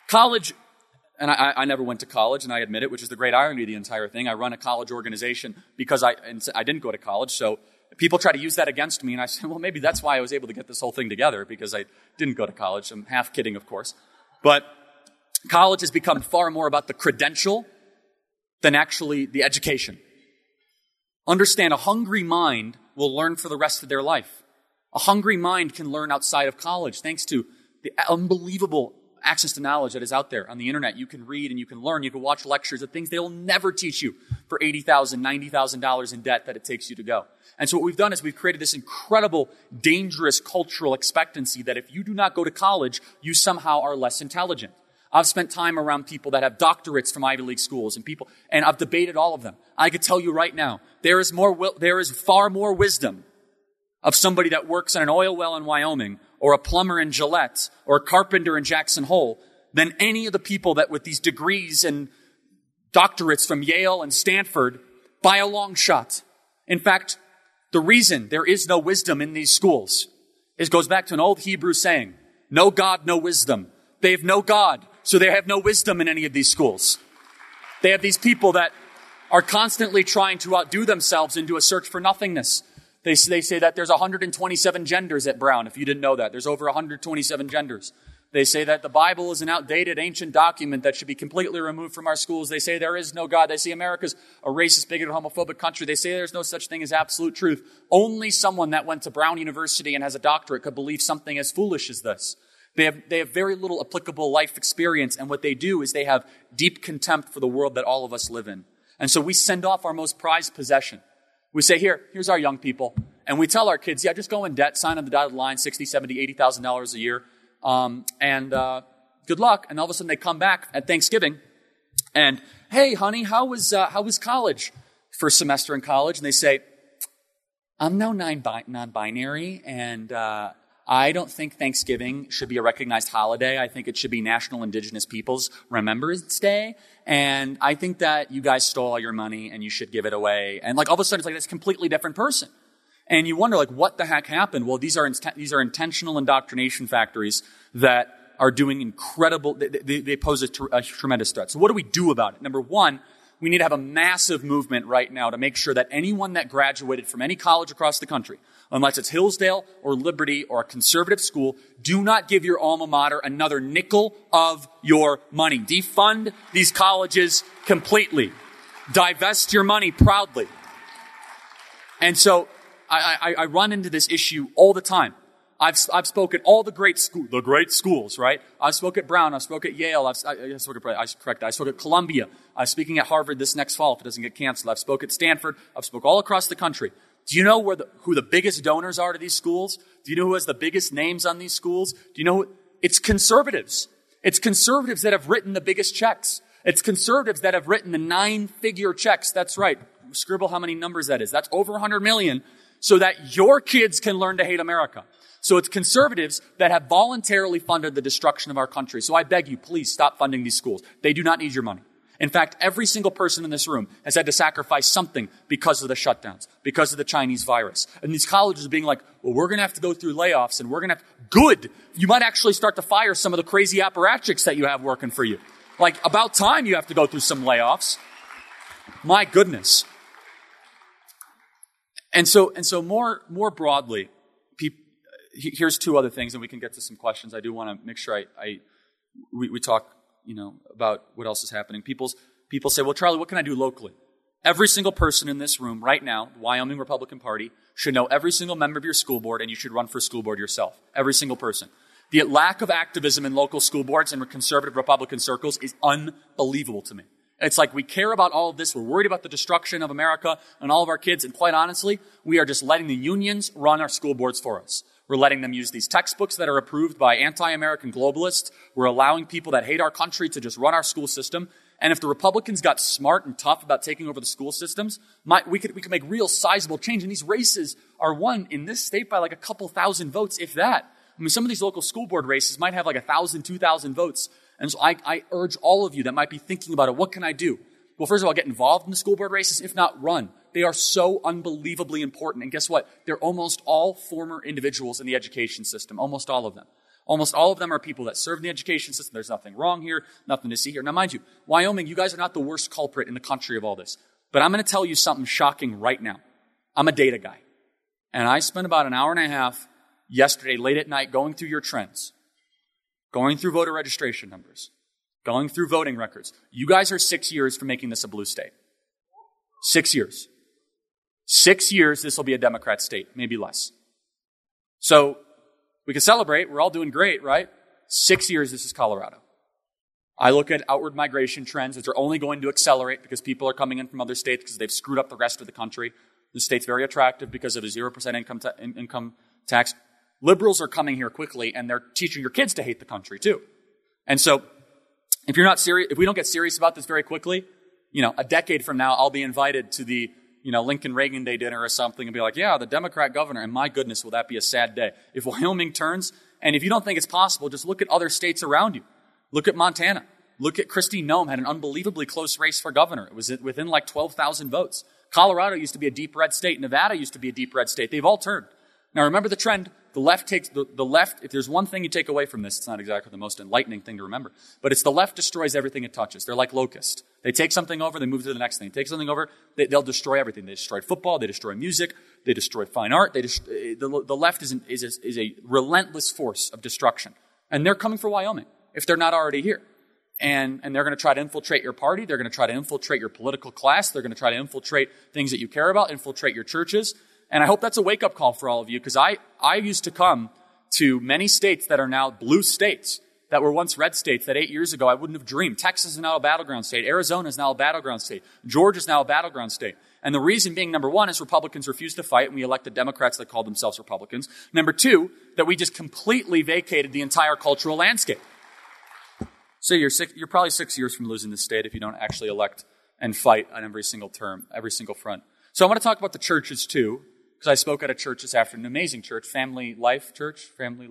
College, and I never went to college, and I admit it, which is the great irony of the entire thing. I run a college organization because I didn't go to college, so people try to use that against me, and I say, well, maybe that's why I was able to get this whole thing together, because I didn't go to college. I'm half kidding, of course. But college has become far more about the credential than actually the education. Understand, a hungry mind will learn for the rest of their life. A hungry mind can learn outside of college, thanks to the unbelievable access to knowledge that is out there on the internet. You can read and you can learn. You can watch lectures of things they will never teach you for $80,000, $90,000 in debt that it takes you to go. And so what we've done is we've created this incredible, dangerous cultural expectancy that if you do not go to college, you somehow are less intelligent. I've spent time around people that have doctorates from Ivy League schools and I've debated all of them. I could tell you right now, there is far more wisdom of somebody that works in an oil well in Wyoming, or a plumber in Gillette, or a carpenter in Jackson Hole, than any of the people that with these degrees and doctorates from Yale and Stanford by a long shot. In fact, the reason there is no wisdom in these schools goes back to an old Hebrew saying, no God, no wisdom. They have no God, so they have no wisdom in any of these schools. They have these people that are constantly trying to outdo themselves into a search for nothingness. They say that there's 127 genders at Brown, if you didn't know that. There's over 127 genders. They say that the Bible is an outdated, ancient document that should be completely removed from our schools. They say there is no God. They say America's a racist, bigoted, homophobic country. They say there's no such thing as absolute truth. Only someone that went to Brown University and has a doctorate could believe something as foolish as this. They have very little applicable life experience, and what they do is they have deep contempt for the world that all of us live in. And so we send off our most prized possession. We say, here's our young people. And we tell our kids, just go in debt, sign on the dotted line, $60,000, $70,000, $80,000 a year. Good luck. And all of a sudden they come back at Thanksgiving and, hey, honey, how was college? First semester in college. And they say, I'm now non-binary, and I don't think Thanksgiving should be a recognized holiday. I think it should be National Indigenous Peoples Remembrance Day. And I think that you guys stole all your money and you should give it away. And all of a sudden, it's like this completely different person. And you wonder, what the heck happened? Well, these are intentional indoctrination factories that are doing incredible, they pose a tremendous threat. So what do we do about it? Number one, we need to have a massive movement right now to make sure that anyone that graduated from any college across the country, unless it's Hillsdale or Liberty or a conservative school, do not give your alma mater another nickel of your money. Defund these colleges completely. Divest your money proudly. And so I run into this issue all the time. I've spoken at all the great schools, right? I spoke at Brown, I spoke at Yale, I spoke at Columbia. I'm speaking at Harvard this next fall if it doesn't get canceled. I've spoke at Stanford. I've spoke all across the country. Do you know who the biggest donors are to these schools? Do you know who has the biggest names on these schools? Do you know it's conservatives. It's conservatives that have written the biggest checks. It's conservatives that have written the 9-figure checks. That's right. Scribble how many numbers that is. That's over 100 million so that your kids can learn to hate America. So it's conservatives that have voluntarily funded the destruction of our country. So I beg you, please stop funding these schools. They do not need your money. In fact, every single person in this room has had to sacrifice something because of the shutdowns, because of the Chinese virus. And these colleges are being like, well, we're going to have to go through layoffs and we're going to have, good. You might actually start to fire some of the crazy apparatchiks that you have working for you. About time you have to go through some layoffs. My goodness. And so more broadly, here's two other things, and we can get to some questions. I do want to make sure we talk, about what else is happening. People say, well, Charlie, what can I do locally? Every single person in this room right now, the Wyoming Republican Party, should know every single member of your school board, and you should run for school board yourself. Every single person. The lack of activism in local school boards and conservative Republican circles is unbelievable to me. It's like we care about all of this. We're worried about the destruction of America and all of our kids. And quite honestly, we are just letting the unions run our school boards for us. We're letting them use these textbooks that are approved by anti-American globalists. We're allowing people that hate our country to just run our school system. And if the Republicans got smart and tough about taking over the school systems, we could make real sizable change. And these races are won in this state by a couple thousand votes, if that. I mean, some of these local school board races might have 1,000, 2,000 votes. And so I urge all of you that might be thinking about it, what can I do? Well, first of all, get involved in the school board races. If not, run. They are so unbelievably important. And guess what? They're almost all former individuals in the education system, almost all of them. Almost all of them are people that serve in the education system. There's nothing wrong here, nothing to see here. Now, mind you, Wyoming, you guys are not the worst culprit in the country of all this. But I'm going to tell you something shocking right now. I'm a data guy. And I spent about an hour and a half yesterday, late at night, going through your trends, going through voter registration numbers, going through voting records. You guys are 6 years from making this a blue state. 6 years. 6 years, this will be a Democrat state, maybe less. So we can celebrate. We're all doing great, right? 6 years, this is Colorado. I look at outward migration trends, which are only going to accelerate because people are coming in from other states because they've screwed up the rest of the country. The state's very attractive because of a 0% income tax. Liberals are coming here quickly, and they're teaching your kids to hate the country, too. And so if you're not serious, if we don't get serious about this very quickly, a decade from now, I'll be invited to the Lincoln Reagan Day dinner or something and be like, yeah, the Democrat governor. And my goodness, will that be a sad day. If Wyoming turns, and if you don't think it's possible, just look at other states around you. Look at Montana. Look at Kristi Noem, had an unbelievably close race for governor. It was within like 12,000 votes. Colorado used to be a deep red state. Nevada used to be a deep red state. They've all turned. Now remember the trend. The left takes, the left, if there's one thing you take away from this, it's not exactly the most enlightening thing to remember, but it's the left destroys everything it touches. They're like locusts. They take something over, they move to the next thing. They take something over, they'll destroy everything. They destroy football, they destroy music, they destroy fine art. The left is a relentless force of destruction. And they're coming for Wyoming, if they're not already here. And they're going to try to infiltrate your party. They're going to try to infiltrate your political class. They're going to try to infiltrate things that you care about, infiltrate your churches. And I hope that's a wake-up call for all of you, because I used to come to many states that are now blue states, that were once red states, that 8 years ago I wouldn't have dreamed. Texas is now a battleground state. Arizona is now a battleground state. Georgia is now a battleground state. And the reason being, number one, is Republicans refused to fight, and we elected Democrats that called themselves Republicans. Number two, that we just completely vacated the entire cultural landscape. So you're probably 6 years from losing the state if you don't actually elect and fight on every single term, every single front. So I want to talk about the churches too, because I spoke at a church this afternoon, an amazing church, Family Life Church,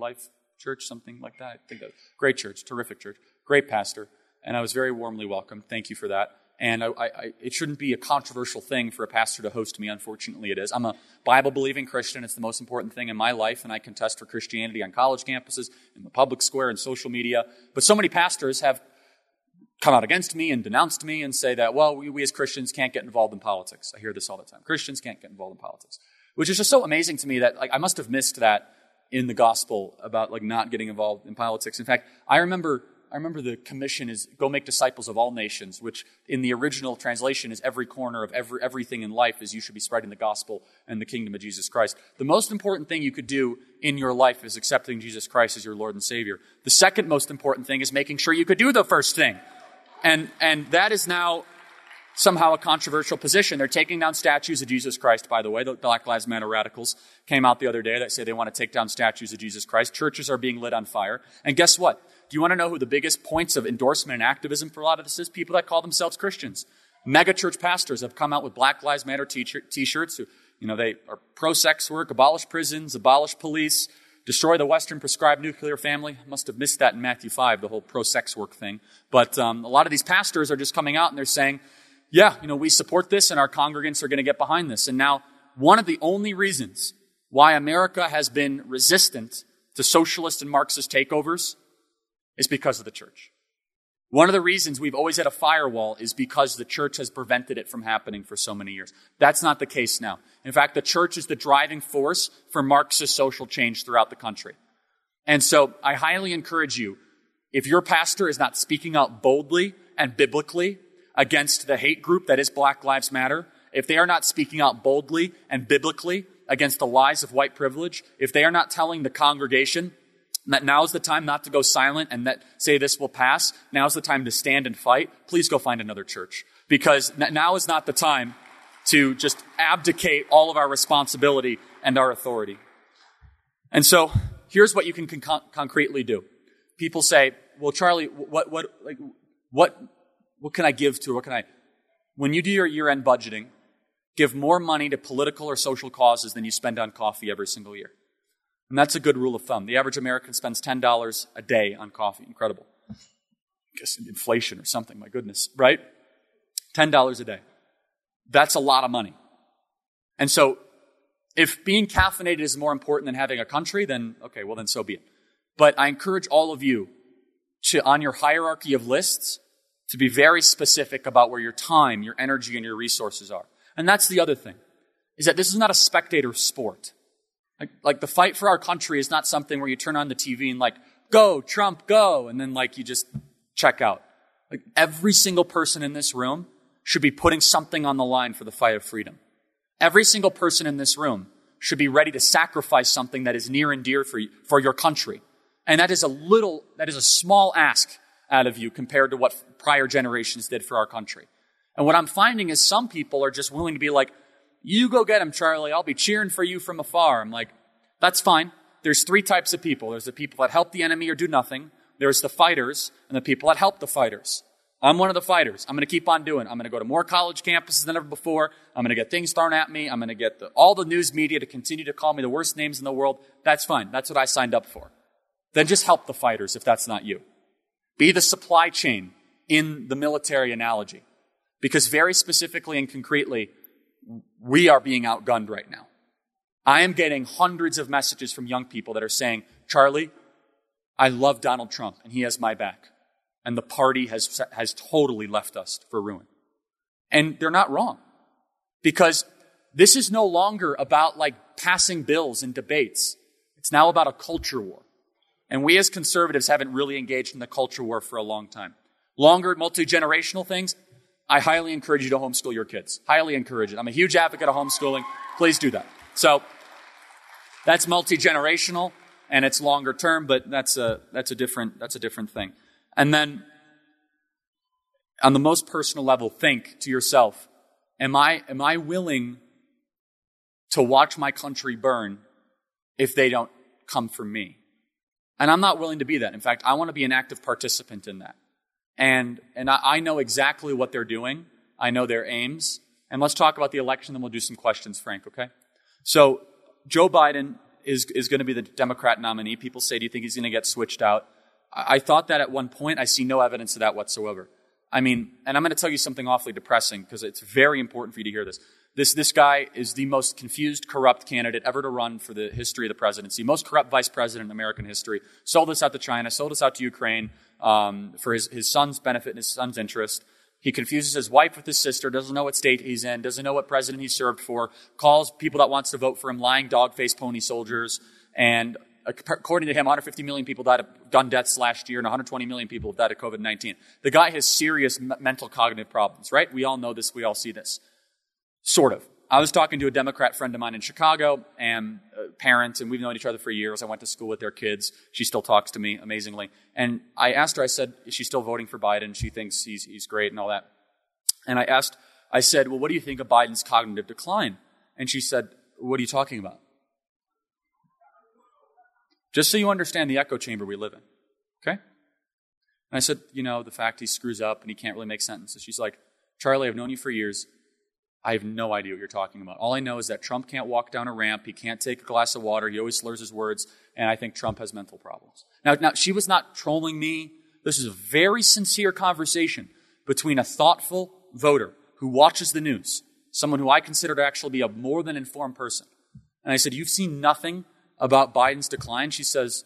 something like that. I think that great church, terrific church, great pastor, and I was very warmly welcomed. Thank you for that. And it shouldn't be a controversial thing for a pastor to host me. Unfortunately, it is. I'm a Bible-believing Christian. It's the most important thing in my life, and I contest for Christianity on college campuses, in the public square, and social media. But so many pastors have come out against me and denounced me and say that, well, we as Christians can't get involved in politics. I hear this all the time. Christians can't get involved in politics, which is just so amazing to me that I must have missed that in the gospel about not getting involved in politics. In fact, I remember the commission is go make disciples of all nations, which in the original translation is every corner of everything in life is you should be spreading the gospel and the kingdom of Jesus Christ. The most important thing you could do in your life is accepting Jesus Christ as your Lord and Savior. The second most important thing is making sure you could do the first thing. And that is now somehow a controversial position. They're taking down statues of Jesus Christ, by the way. The Black Lives Matter radicals came out the other day that say they want to take down statues of Jesus Christ. Churches are being lit on fire. And guess what? Do you want to know who the biggest points of endorsement and activism for a lot of this is? People that call themselves Christians. Mega church pastors have come out with Black Lives Matter t-shirts. They are pro-sex work, abolish prisons, abolish police, destroy the Western prescribed nuclear family. I must have missed that in Matthew 5, the whole pro-sex work thing. But a lot of these pastors are just coming out and they're saying, yeah, we support this and our congregants are going to get behind this. And now one of the only reasons why America has been resistant to socialist and Marxist takeovers is because of the church. One of the reasons we've always had a firewall is because the church has prevented it from happening for so many years. That's not the case now. In fact, the church is the driving force for Marxist social change throughout the country. And so I highly encourage you, if your pastor is not speaking out boldly and biblically against the hate group that is Black Lives Matter, if they are not speaking out boldly and biblically against the lies of white privilege, if they are not telling the congregation that now is the time not to go silent and that say this will pass, now is the time to stand and fight, please go find another church. Because now is not the time to just abdicate all of our responsibility and our authority. And so here's what you can concretely do. People say, well, Charlie, what can I give to? When you do your year-end budgeting, give more money to political or social causes than you spend on coffee every single year. And that's a good rule of thumb. The average American spends $10 a day on coffee. Incredible. I guess inflation or something, my goodness, right? $10 a day. That's a lot of money. And so if being caffeinated is more important than having a country, then okay, well then so be it. But I encourage all of you to, on your hierarchy of lists, to be very specific about where your time, your energy, and your resources are. And that's the other thing, is that this is not a spectator sport. Like the fight for our country is not something where you turn on the TV and like, go, Trump, go, and then like you just check out. Like every single person in this room should be putting something on the line for the fight of freedom. Every single person in this room should be ready to sacrifice something that is near and dear for your country. And that is a small ask out of you compared to what prior generations did for our country. And what I'm finding is some people are just willing to be like, you go get him, Charlie. I'll be cheering for you from afar. I'm like, that's fine. There's three types of people. There's the people that help the enemy or do nothing. There's the fighters and the people that help the fighters. I'm one of the fighters. I'm going to keep on doing it. I'm going to go to more college campuses than ever before. I'm going to get things thrown at me. I'm going to get all the news media to continue to call me the worst names in the world. That's fine. That's what I signed up for. Then just help the fighters if that's not you. Be the supply chain in the military analogy. Because very specifically and concretely, we are being outgunned right now. I am getting hundreds of messages from young people that are saying, Charlie, I love Donald Trump and he has my back. And the party has totally left us for ruin. And they're not wrong. Because this is no longer about like passing bills and debates. It's now about a culture war. And we as conservatives haven't really engaged in the culture war for a long time. Longer, multi-generational things, I highly encourage you to homeschool your kids. Highly encourage it. I'm a huge advocate of homeschooling. Please do that. So that's multi-generational and it's longer term, but that's a different thing. And then on the most personal level, think to yourself, am I willing to watch my country burn if they don't come for me? And I'm not willing to be that. In fact, I want to be an active participant in that. And I know exactly what they're doing. I know their aims. And let's talk about the election, then we'll do some questions, Frank, okay? So Joe Biden is going to be the Democrat nominee. People say, do you think he's going to get switched out? I thought that at one point. I see no evidence of that whatsoever. I mean, and I'm going to tell you something awfully depressing because it's very important for you to hear this. This guy is the most confused, corrupt candidate ever to run for the history of the presidency. Most corrupt vice president in American history. Sold us out to China, sold us out to Ukraine for his son's benefit and his son's interest. He confuses his wife with his sister, doesn't know what state he's in, doesn't know what president he served for, calls people that wants to vote for him lying dog-faced pony soldiers. And according to him, 150 million people died of gun deaths last year and 120 million people died of COVID-19. The guy has serious mental cognitive problems, right? We all know this. We all see this. Sort of. I was talking to a Democrat friend of mine in Chicago and parents, and we've known each other for years. I went to school with their kids. She still talks to me amazingly. And I asked her, I said, is she still voting for Biden? She thinks he's great and all that. And I said, well, what do you think of Biden's cognitive decline? And she said, what are you talking about? Just so you understand the echo chamber we live in. Okay? And I said, the fact he screws up and he can't really make sentences. She's like, Charlie, I've known you for years. I have no idea what you're talking about. All I know is that Trump can't walk down a ramp. He can't take a glass of water. He always slurs his words. And I think Trump has mental problems. Now, she was not trolling me. This is a very sincere conversation between a thoughtful voter who watches the news, someone who I consider to actually be a more than informed person. And I said, you've seen nothing about Biden's decline? She says,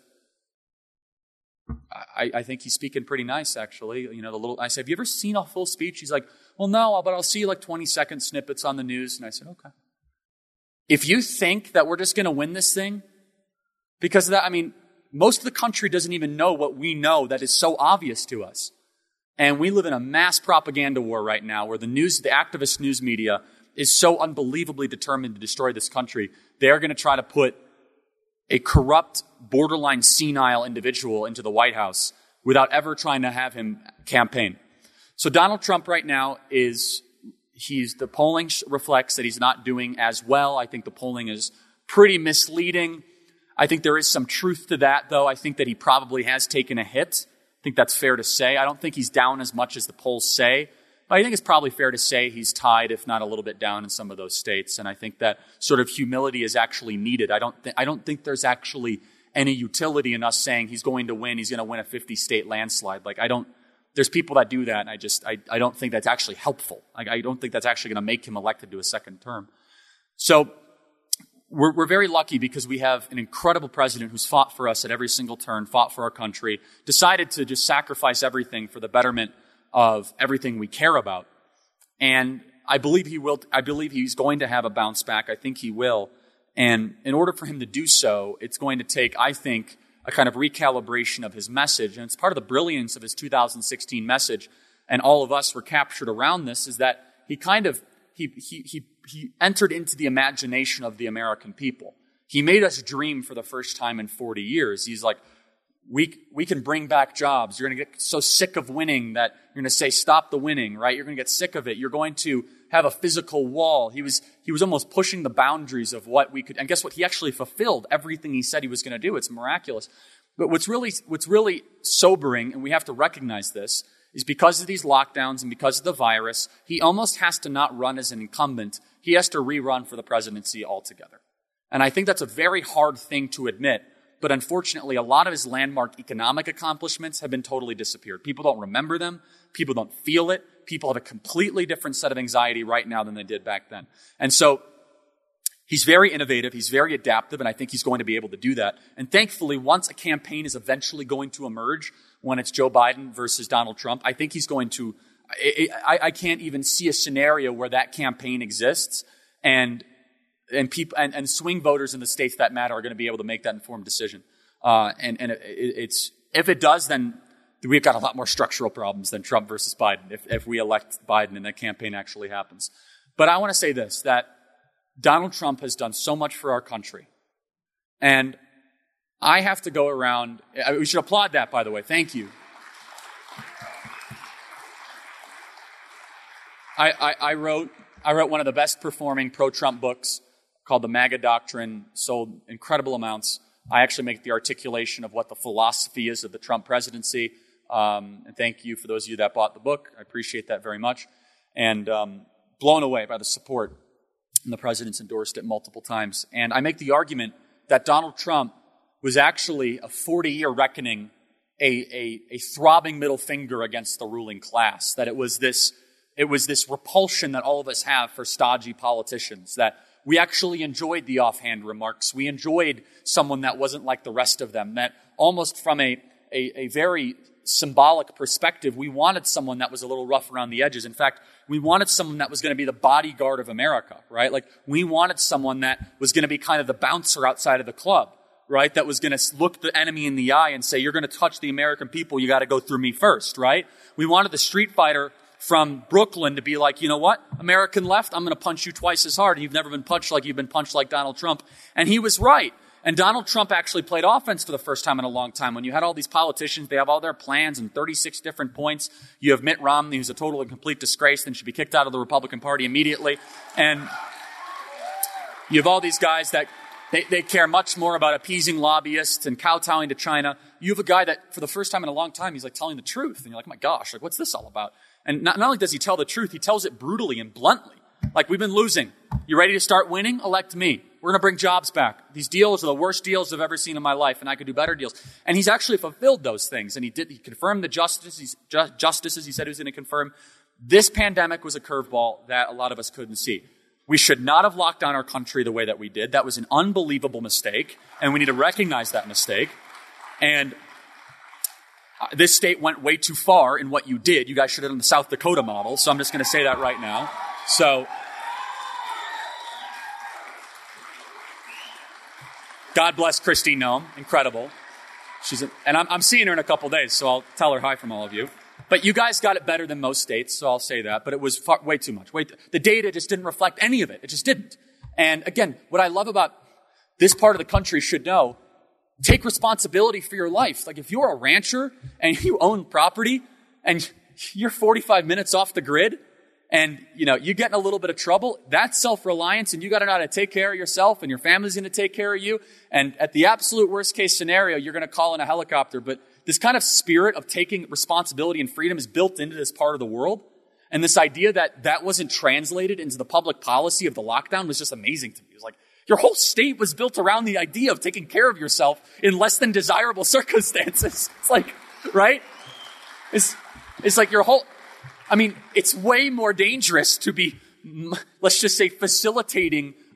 I think he's speaking pretty nice, actually. I said, have you ever seen a full speech? She's like, well, no, but I'll see like 20-second snippets on the news. And I said, okay. If you think that we're just going to win this thing, because of that, most of the country doesn't even know what we know that is so obvious to us. And we live in a mass propaganda war right now where the activist news media is so unbelievably determined to destroy this country. They're going to try to put a corrupt, borderline senile individual into the White House without ever trying to have him campaign. So Donald Trump right now the polling reflects that he's not doing as well. I think the polling is pretty misleading. I think there is some truth to that, though. I think that he probably has taken a hit. I think that's fair to say. I don't think he's down as much as the polls say. But I think it's probably fair to say he's tied, if not a little bit down in some of those states. And I think that sort of humility is actually needed. I don't think there's actually any utility in us saying he's going to win a 50-state landslide. There's people that do that, and I don't think that's actually helpful. I don't think that's actually going to make him elected to a second term. So we're very lucky because we have an incredible president who's fought for us at every single turn, fought for our country, decided to just sacrifice everything for the betterment of everything we care about. And I believe he will. I believe he's going to have a bounce back. I think he will. And in order for him to do so, it's going to take, I think, a kind of recalibration of his message. And it's part of the brilliance of his 2016 message. And all of us were captured around this, is that he kind of, he entered into the imagination of the American people. He made us dream for the first time in 40 years. He's like, we can bring back jobs. You're going to get so sick of winning that you're going to say, stop the winning, right? You're going to get sick of it. You're going to have a physical wall. He was almost pushing the boundaries of what we could, and guess what? He actually fulfilled everything he said he was going to do. It's miraculous. But what's really sobering, and we have to recognize this, is because of these lockdowns and because of the virus, he almost has to not run as an incumbent. He has to rerun for the presidency altogether. And I think that's a very hard thing to admit. But unfortunately, a lot of his landmark economic accomplishments have been totally disappeared. People don't remember them. People don't feel it. People have a completely different set of anxiety right now than they did back then. And so he's very innovative. He's very adaptive. And I think he's going to be able to do that. And thankfully, once a campaign is eventually going to emerge, when it's Joe Biden versus Donald Trump, I think he's going to, I can't even see a scenario where that campaign exists. And people and swing voters in the states that matter are going to be able to make that informed decision. If it does, then we've got a lot more structural problems than Trump versus Biden if we elect Biden and that campaign actually happens. But I want to say this, that Donald Trump has done so much for our country. And I have to go around, we should applaud that, by the way. Thank you. I wrote one of the best performing pro-Trump books called The MAGA Doctrine, sold incredible amounts. I actually make the articulation of what the philosophy is of the Trump presidency. And thank you for those of you that bought the book. I appreciate that very much. And blown away by the support. And the president's endorsed it multiple times. And I make the argument that Donald Trump was actually a 40-year reckoning, a throbbing middle finger against the ruling class. That it was this repulsion that all of us have for stodgy politicians, that we actually enjoyed the offhand remarks. We enjoyed someone that wasn't like the rest of them, that almost from a very symbolic perspective, we wanted someone that was a little rough around the edges. In fact, we wanted someone that was going to be the bodyguard of America, right? Like, we wanted someone that was going to be kind of the bouncer outside of the club, right? That was going to look the enemy in the eye and say, you're going to touch the American people, you got to go through me first, right? We wanted the street fighter from Brooklyn to be like, you know what, American left, I'm going to punch you twice as hard. And you've never been punched like you've been punched like Donald Trump. And he was right. And Donald Trump actually played offense for the first time in a long time. When you had all these politicians, they have all their plans and 36 different points. You have Mitt Romney, who's a total and complete disgrace and should be kicked out of the Republican Party immediately. And you have all these guys that they care much more about appeasing lobbyists and kowtowing to China. You have a guy that, for the first time in a long time, he's like telling the truth. And you're like, oh my gosh, like, what's this all about? And not only does he tell the truth, he tells it brutally and bluntly. Like, we've been losing. You ready to start winning? Elect me. We're going to bring jobs back. These deals are the worst deals I've ever seen in my life, and I could do better deals. And he's actually fulfilled those things. And he confirmed the justices he said he was going to confirm. This pandemic was a curveball that a lot of us couldn't see. We should not have locked down our country the way that we did. That was an unbelievable mistake, and we need to recognize that mistake. And this state went way too far in what you did. You guys should have done the South Dakota model, so I'm just going to say that right now. So, God bless Kristi Noem. Incredible. And I'm seeing her in a couple days, so I'll tell her hi from all of you. But you guys got it better than most states, so I'll say that. But it was way too much. The data just didn't reflect any of it. It just didn't. And again, what I love about this part of the country should know, take responsibility for your life. Like, if you're a rancher and you own property and you're 45 minutes off the grid and, you get in a little bit of trouble, that's self-reliance, and you got to know how to take care of yourself, and your family's going to take care of you. And at the absolute worst case scenario, you're going to call in a helicopter. But this kind of spirit of taking responsibility and freedom is built into this part of the world. And this idea that wasn't translated into the public policy of the lockdown was just amazing to me. It was like, your whole state was built around the idea of taking care of yourself in less than desirable circumstances. It's like, right? It's like your whole, it's way more dangerous to be, let's just say, facilitating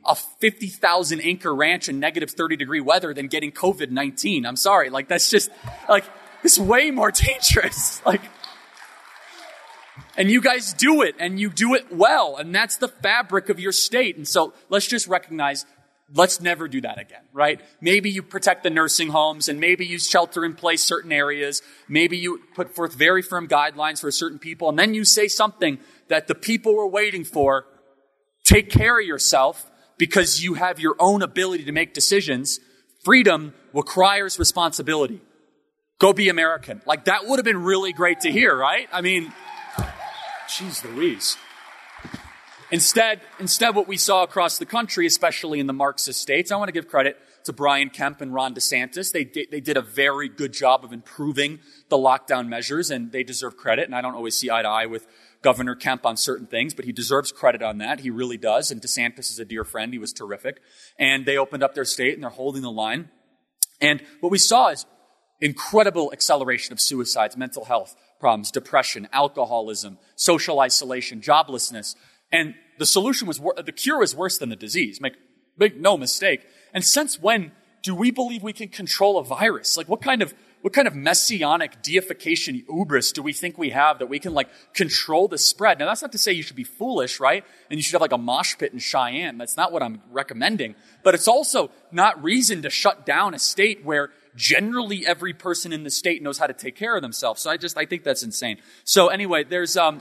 a 50,000 acre ranch in negative 30-degree weather than getting COVID-19. I'm sorry. Like, that's just, like, it's way more dangerous. Like, and you guys do it, and you do it well, and that's the fabric of your state. And so let's just recognize, let's never do that again, right? Maybe you protect the nursing homes, and maybe you shelter in place certain areas. Maybe you put forth very firm guidelines for certain people, and then you say something that the people were waiting for. Take care of yourself because you have your own ability to make decisions. Freedom requires responsibility. Go be American. Like, that would have been really great to hear, right? I mean, jeez Louise. Instead, what we saw across the country, especially in the Marxist states, I want to give credit to Brian Kemp and Ron DeSantis. They did a very good job of improving the lockdown measures, and they deserve credit. And I don't always see eye to eye with Governor Kemp on certain things, but he deserves credit on that. He really does. And DeSantis is a dear friend. He was terrific. And they opened up their state, and they're holding the line. And what we saw is incredible acceleration of suicides, mental health problems, depression, alcoholism, social isolation, joblessness. And the solution was, the cure was worse than the disease. Make no mistake. And since when do we believe we can control a virus? Like, what kind of messianic deification hubris do we think we have that we can, like, control the spread? Now, that's not to say you should be foolish, right? And you should have, like, a mosh pit in Cheyenne. That's not what I'm recommending. But it's also not reason to shut down a state where generally every person in the state knows how to take care of themselves. So I think that's insane. So anyway, there's, and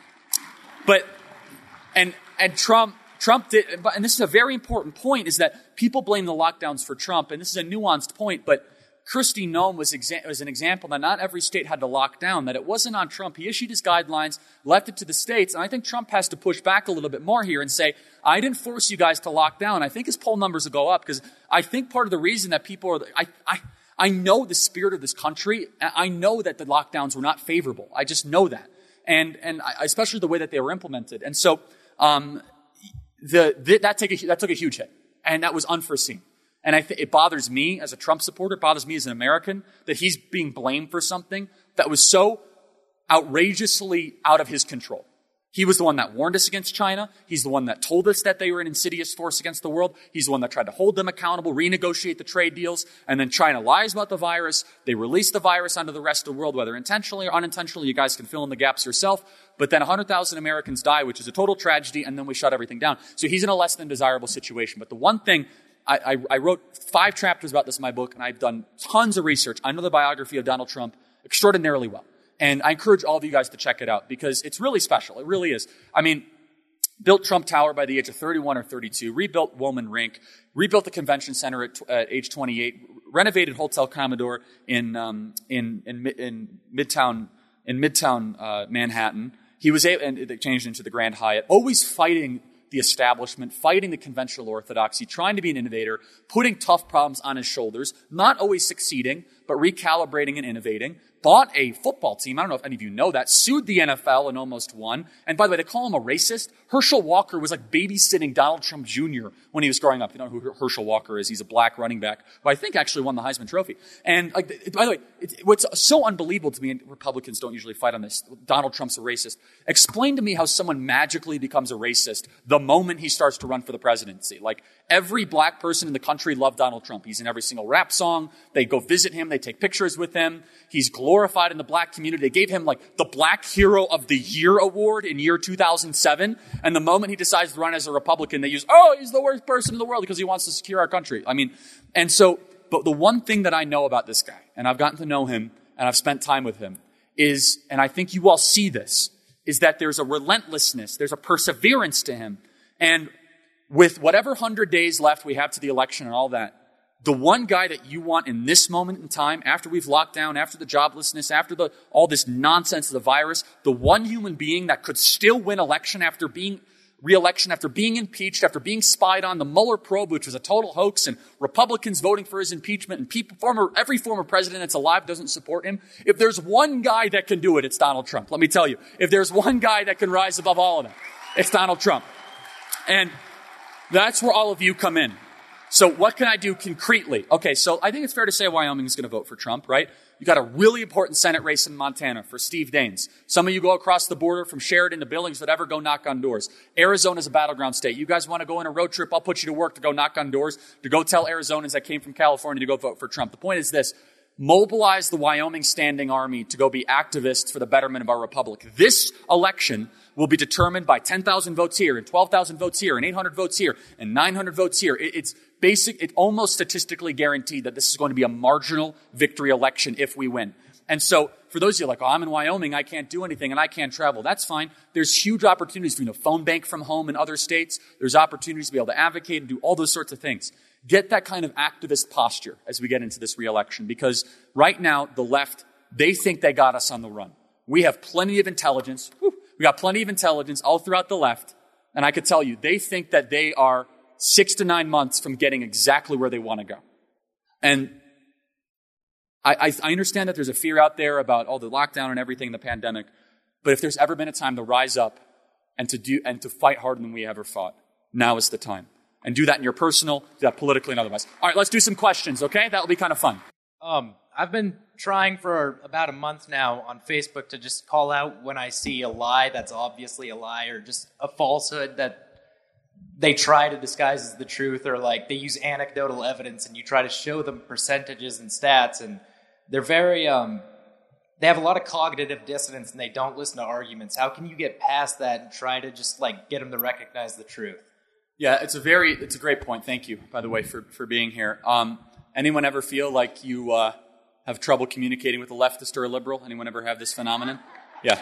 Trump did, and this is a very important point, is that people blame the lockdowns for Trump, and this is a nuanced point, but Kristi Noem was an example that not every state had to lock down, that it wasn't on Trump. He issued his guidelines, left it to the states, and I think Trump has to push back a little bit more here and say, I didn't force you guys to lock down. I think his poll numbers will go up, because I think part of the reason that people are, I know the spirit of this country. I know that the lockdowns were not favorable. I just know that. And especially the way that they were implemented. And so, that took a huge hit, and that was unforeseen. And it bothers me as a Trump supporter, it bothers me as an American, that he's being blamed for something that was so outrageously out of his control. He was the one that warned us against China. He's the one that told us that they were an insidious force against the world. He's the one that tried to hold them accountable, renegotiate the trade deals, and then China lies about the virus. They release the virus onto the rest of the world, whether intentionally or unintentionally. You guys can fill in the gaps yourself. But then 100,000 Americans die, which is a total tragedy, and then we shut everything down. So he's in a less than desirable situation. But the one thing, I wrote 5 chapters about this in my book, and I've done tons of research. I know the biography of Donald Trump extraordinarily well. And I encourage all of you guys to check it out because it's really special. It really is. I mean, built Trump Tower by the age of 31 or 32, rebuilt Woolman Rink, rebuilt the convention center at age 28, renovated Hotel Commodore in Midtown Manhattan. He was able, and it changed into the Grand Hyatt, always fighting the establishment, fighting the conventional orthodoxy, trying to be an innovator, putting tough problems on his shoulders, not always succeeding, but recalibrating and innovating. Bought a football team, I don't know if any of you know that, sued the NFL and almost won. And by the way, they call him a racist. Herschel Walker was like babysitting Donald Trump Jr. when he was growing up. You know who Herschel Walker is? He's a black running back who I think actually won the Heisman Trophy. And by the way, what's so unbelievable to me, and Republicans don't usually fight on this, Donald Trump's a racist. Explain to me how someone magically becomes a racist the moment he starts to run for the presidency. Like, every black person in the country loved Donald Trump. He's in every single rap song. They go visit him. They take pictures with him. He's glorified in the black community. They gave him like the Black Hero of the Year award in year 2007. And the moment he decides to run as a Republican, they use, he's the worst person in the world because he wants to secure our country. I mean, and so, but the one thing that I know about this guy, and I've gotten to know him and I've spent time with him, is, and I think you all see this, is that there's a relentlessness, there's a perseverance to him. And with whatever 100 days left we have to the election and all that, the one guy that you want in this moment in time, after we've locked down, after the joblessness, after all this nonsense of the virus, the one human being that could still win re-election after being impeached, after being spied on, the Mueller probe, which was a total hoax, and Republicans voting for his impeachment, and every former president that's alive doesn't support him. If there's one guy that can do it, it's Donald Trump. Let me tell you. If there's one guy that can rise above all of that, it's Donald Trump. And that's where all of you come in. So what can I do concretely? Okay, so I think it's fair to say Wyoming is going to vote for Trump, right? You got a really important Senate race in Montana for Steve Daines. Some of you go across the border from Sheridan to Billings, whatever, go knock on doors. Arizona's a battleground state. You guys want to go on a road trip? I'll put you to work to go knock on doors, to go tell Arizonans that came from California to go vote for Trump. The point is this. Mobilize the Wyoming Standing Army to go be activists for the betterment of our republic. This election will be determined by 10,000 votes here and 12,000 votes here and 800 votes here and 900 votes here. It's almost statistically guaranteed that this is going to be a marginal victory election if we win. And so for those of you like, I'm in Wyoming, I can't do anything and I can't travel. That's fine. There's huge opportunities for, phone bank from home in other states. There's opportunities to be able to advocate and do all those sorts of things. Get that kind of activist posture as we get into this re-election, because right now, the left, they think they got us on the run. We have plenty of intelligence. We got plenty of intelligence all throughout the left. And I could tell you, they think that they are 6 to 9 months from getting exactly where they want to go. And I understand that there's a fear out there about all the lockdown and everything, the pandemic. But if there's ever been a time to rise up and to fight harder than we ever fought, now is the time. And do that in your personal, do that politically and otherwise. All right, let's do some questions, okay? That'll be kind of fun. I've been trying for about a month now on Facebook to just call out when I see a lie that's obviously a lie, or just a falsehood that they try to disguise as the truth, or like they use anecdotal evidence and you try to show them percentages and stats, and they're very, they have a lot of cognitive dissonance and they don't listen to arguments. How can you get past that and try to just get them to recognize the truth? Yeah, it's a great point. Thank you, by the way, for being here. Anyone ever feel like you have trouble communicating with a leftist or a liberal? Anyone ever have this phenomenon? Yeah.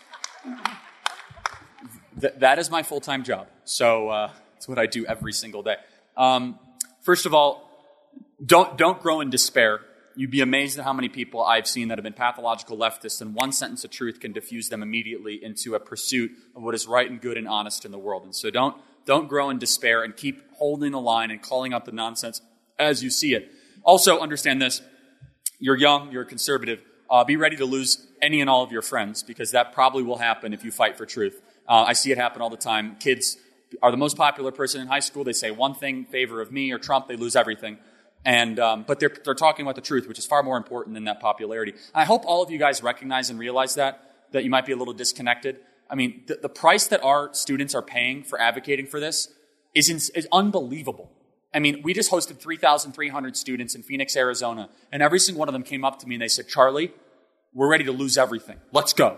That is my full-time job. So it's what I do every single day. First of all, don't grow in despair. You'd be amazed at how many people I've seen that have been pathological leftists, and one sentence of truth can diffuse them immediately into a pursuit of what is right and good and honest in the world. And so don't grow in despair, and keep holding the line and calling out the nonsense as you see it. Also, understand this. You're young, you're a conservative. Be ready to lose any and all of your friends, because that probably will happen if you fight for truth. I see it happen all the time. Kids are the most popular person in high school. They say one thing in favor of me or Trump, they lose everything. And but they're talking about the truth, which is far more important than that popularity. I hope all of you guys recognize and realize that you might be a little disconnected. I mean, the price that our students are paying for advocating for this is unbelievable. I mean, we just hosted 3,300 students in Phoenix, Arizona, and every single one of them came up to me and they said, "Charlie, we're ready to lose everything. Let's go."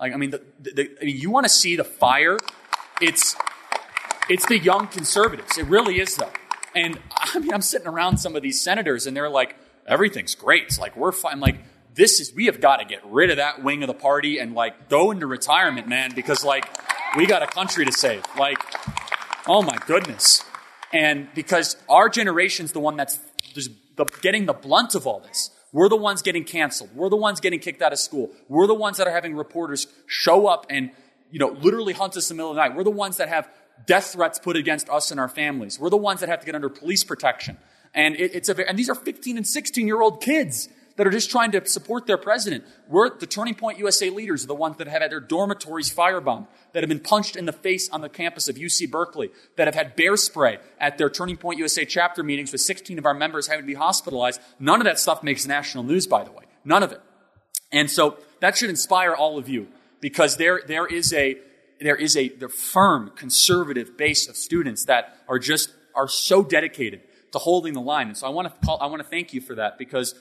You want to see the fire? It's the young conservatives. It really is, though. And I'm sitting around some of these senators, and they're like, "Everything's great. It's like we're fine." We have got to get rid of that wing of the party and go into retirement, man, because we got a country to save. Oh my goodness. And because our generation's the one that's just getting the blunt of all this. We're the ones getting canceled. We're the ones getting kicked out of school. We're the ones that are having reporters show up and, literally hunt us in the middle of the night. We're the ones that have death threats put against us and our families. We're the ones that have to get under police protection. And and these are 15 and 16-year-old kids that are just trying to support their president. We're the Turning Point USA leaders are the ones that have had their dormitories firebombed, that have been punched in the face on the campus of UC Berkeley, that have had bear spray at their Turning Point USA chapter meetings with 16 of our members having to be hospitalized. None of that stuff makes national news, by the way. None of it. And so that should inspire all of you, because there is a firm conservative base of students that are so dedicated to holding the line. And so I want to thank you for that, because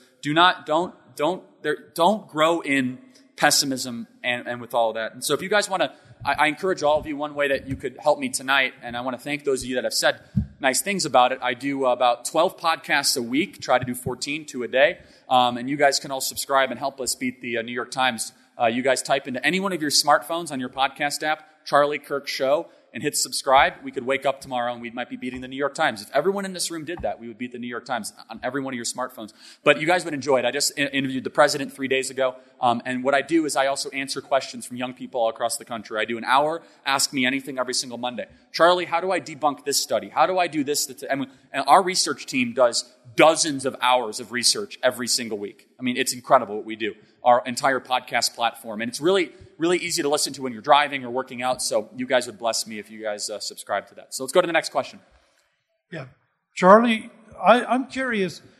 don't grow in pessimism and with all of that. And so if you guys want to, I encourage all of you, one way that you could help me tonight, and I want to thank those of you that have said nice things about it. I do about 12 podcasts a week, try to do 14, 2 a day. And you guys can all subscribe and help us beat the New York Times. You guys type into any one of your smartphones on your podcast app, Charlie Kirk Show, and hit subscribe. We could wake up tomorrow and we might be beating the New York Times. If everyone in this room did that, we would beat the New York Times on every one of your smartphones. But you guys would enjoy it. I just interviewed the president 3 days ago. And what I do is I also answer questions from young people all across the country. I do an hour, Ask Me Anything every single Monday. Charlie, how do I debunk this study? How do I do this? And our research team does dozens of hours of research every single week. I mean, it's incredible what we do. Our entire podcast platform. And it's really, really easy to listen to when you're driving or working out. So you guys would bless me if you guys subscribe to that. So let's go to the next question. Yeah. Charlie, I'm curious.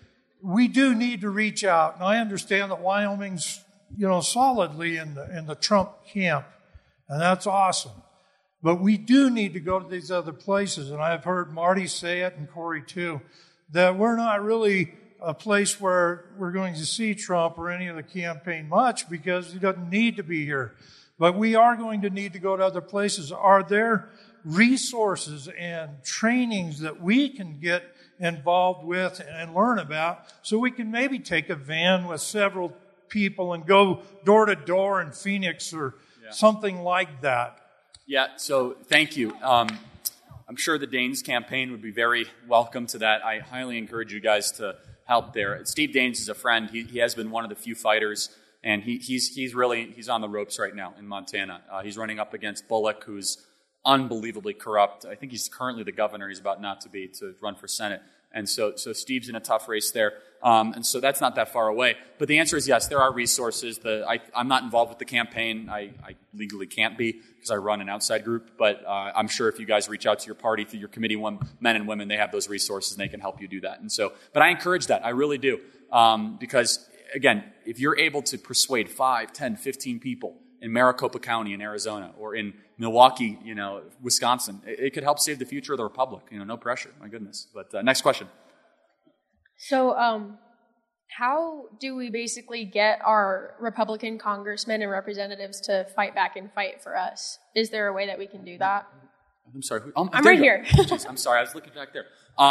we do need to reach out. And I understand that Wyoming's, solidly in the Trump camp, and that's awesome. But we do need to go to these other places, and I've heard Marty say it, and Corey too, that we're not really a place where we're going to see Trump or any of the campaign much because he doesn't need to be here. But we are going to need to go to other places. Are there resources and trainings that we can get involved with and learn about so we can maybe take a van with several people and go door to door in Phoenix or something like that? Yeah, so thank you. I'm sure the Daines campaign would be very welcome to that. I highly encourage you guys to help there. Steve Daines is a friend. He has been one of the few fighters, and he's on the ropes right now in Montana. He's running up against Bullock, who's unbelievably corrupt. I think he's currently the governor. He's about not to be, to run for Senate. And so Steve's in a tough race there. And so that's not that far away. But the answer is yes, there are resources. I'm not involved with the campaign. I legally can't be because I run an outside group. But I'm sure if you guys reach out to your party through your committee, men and women, they have those resources and they can help you do that. And so, but I encourage that. I really do. Because, again, if you're able to persuade 5, 10, 15 people in Maricopa County in Arizona or in Milwaukee, Wisconsin, it could help save the future of the republic. No pressure. My goodness. But next question. So, how do we basically get our Republican congressmen and representatives to fight back and fight for us? Is there a way that we can do that? I'm sorry. I'm right here. Jeez, I'm sorry. I was looking back there.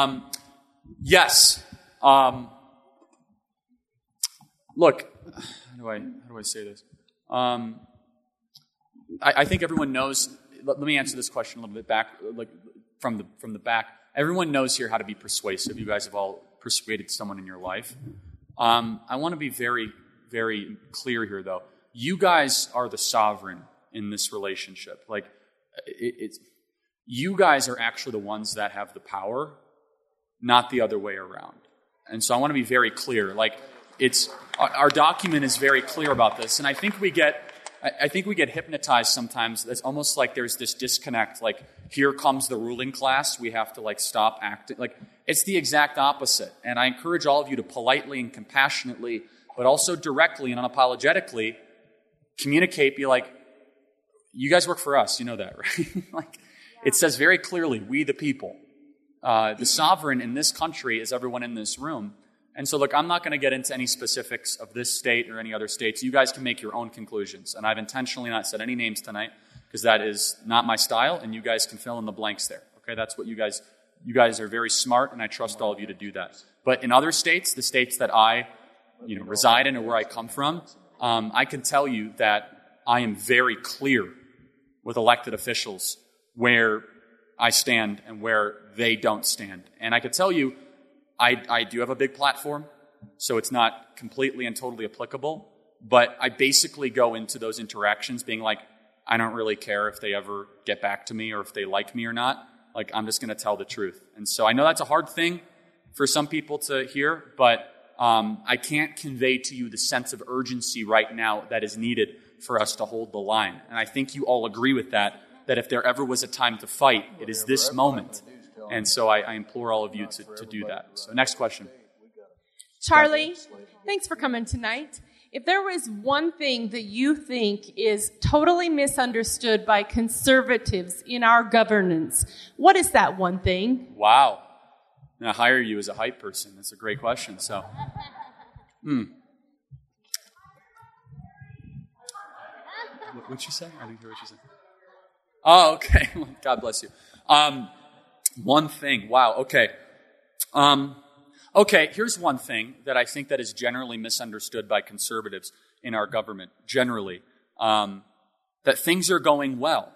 Yes. Look, how do I say this? I think everyone knows. Let me answer this question a little bit back, like from the back. Everyone knows here how to be persuasive. You guys have all persuaded someone in your life. I want to be very, very clear here, though. You guys are the sovereign in this relationship. Like, you guys are actually the ones that have the power, not the other way around. And so I want to be very clear. Like, our document is very clear about this, and I think we get hypnotized sometimes. It's almost like there's this disconnect. Like, here comes the ruling class. We have to stop acting. Like, it's the exact opposite. And I encourage all of you to politely and compassionately, but also directly and unapologetically communicate. Be like, you guys work for us. You know that, right? It says very clearly, we the people. The sovereign in this country is everyone in this room. And so, look, I'm not going to get into any specifics of this state or any other states. You guys can make your own conclusions. And I've intentionally not said any names tonight because that is not my style, and you guys can fill in the blanks there. Okay, that's what you guys are very smart, and I trust all of you to do that. But in other states, the states that I reside in or where I come from, I can tell you that I am very clear with elected officials where I stand and where they don't stand. And I could tell you, I do have a big platform, so it's not completely and totally applicable, but I basically go into those interactions being like, I don't really care if they ever get back to me or if they like me or not. Like, I'm just going to tell the truth. And so I know that's a hard thing for some people to hear, but I can't convey to you the sense of urgency right now that is needed for us to hold the line. And I think you all agree with that if there ever was a time to fight, it is this moment. And so I implore all of you to do that. So next question. Charlie, thanks for coming tonight. If there was one thing that you think is totally misunderstood by conservatives in our governance, what is that one thing? Wow. I'm going to hire you as a hype person. That's a great question. So, What'd you say? I didn't hear what you said. Oh, okay. God bless you. One thing. Wow. Okay. Okay. Here's one thing that I think that is generally misunderstood by conservatives in our government. Generally, that things are going well.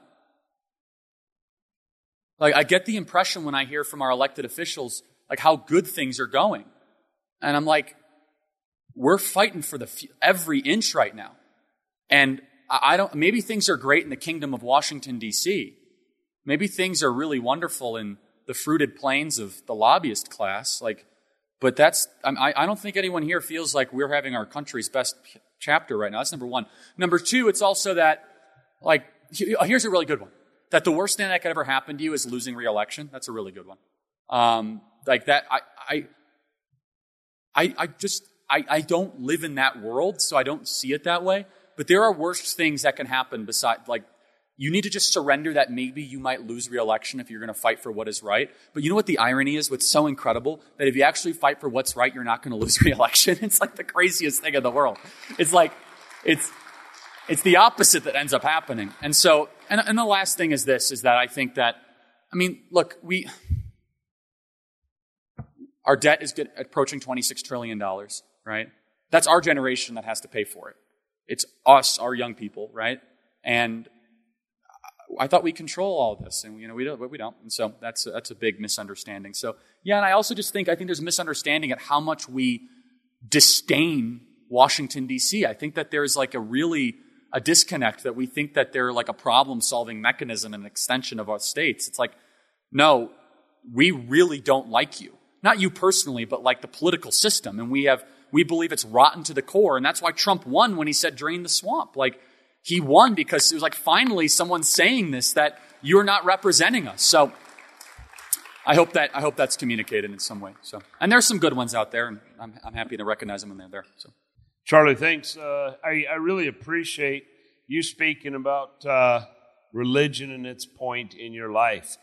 Like, I get the impression when I hear from our elected officials, like, how good things are going, and I'm like, we're fighting for every inch right now, and maybe things are great in the kingdom of Washington, D.C. Maybe things are really wonderful in the fruited plains of the lobbyist class. But I don't think anyone here feels like we're having our country's best chapter right now. That's number one. Number two, it's also that, here's a really good one. That the worst thing that could ever happen to you is losing re-election. That's a really good one. I don't live in that world, so I don't see it that way. But there are worse things that can happen besides, like, you need to just surrender that maybe you might lose re-election if you're going to fight for what is right. But you know what the irony is? What's so incredible? That if you actually fight for what's right, you're not going to lose re-election. It's like the craziest thing in the world. It's like, it's the opposite that ends up happening. And so, and the last thing is this, is that I think that, I mean, look, our debt is approaching $26 trillion, right? That's our generation that has to pay for it. It's us, our young people, right? And I thought we control all of this, and we don't, but we don't. And so that's a big misunderstanding. So yeah, and I also just think there's a misunderstanding at how much we disdain Washington D.C. I think that there's like a disconnect, that we think that they're like a problem-solving mechanism and an extension of our states. It's like, no, we really don't like you. Not you personally, but like the political system. And we believe it's rotten to the core. And that's why Trump won when he said drain the swamp. Like, he won because it was like, finally someone's saying this, that you're not representing us. So I hope that's communicated in some way. So, and there's some good ones out there, and I'm happy to recognize them when they're there. So, Charlie, thanks. I really appreciate you speaking about religion and its point in your life.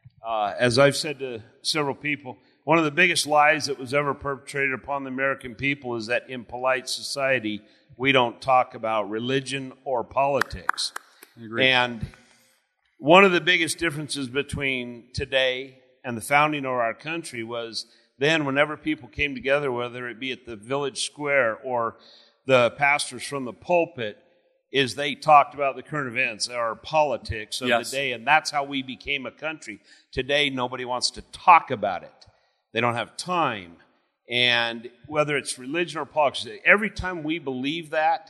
As I've said to several people, one of the biggest lies that was ever perpetrated upon the American people is that in polite society, we don't talk about religion or politics. I agree. And one of the biggest differences between today and the founding of our country was then whenever people came together, whether it be at the village square or the pastors from the pulpit, is they talked about the current events or politics of the day, and that's how we became a country. Today, nobody wants to talk about it. They don't have time. And whether it's religion or politics, every time we believe that,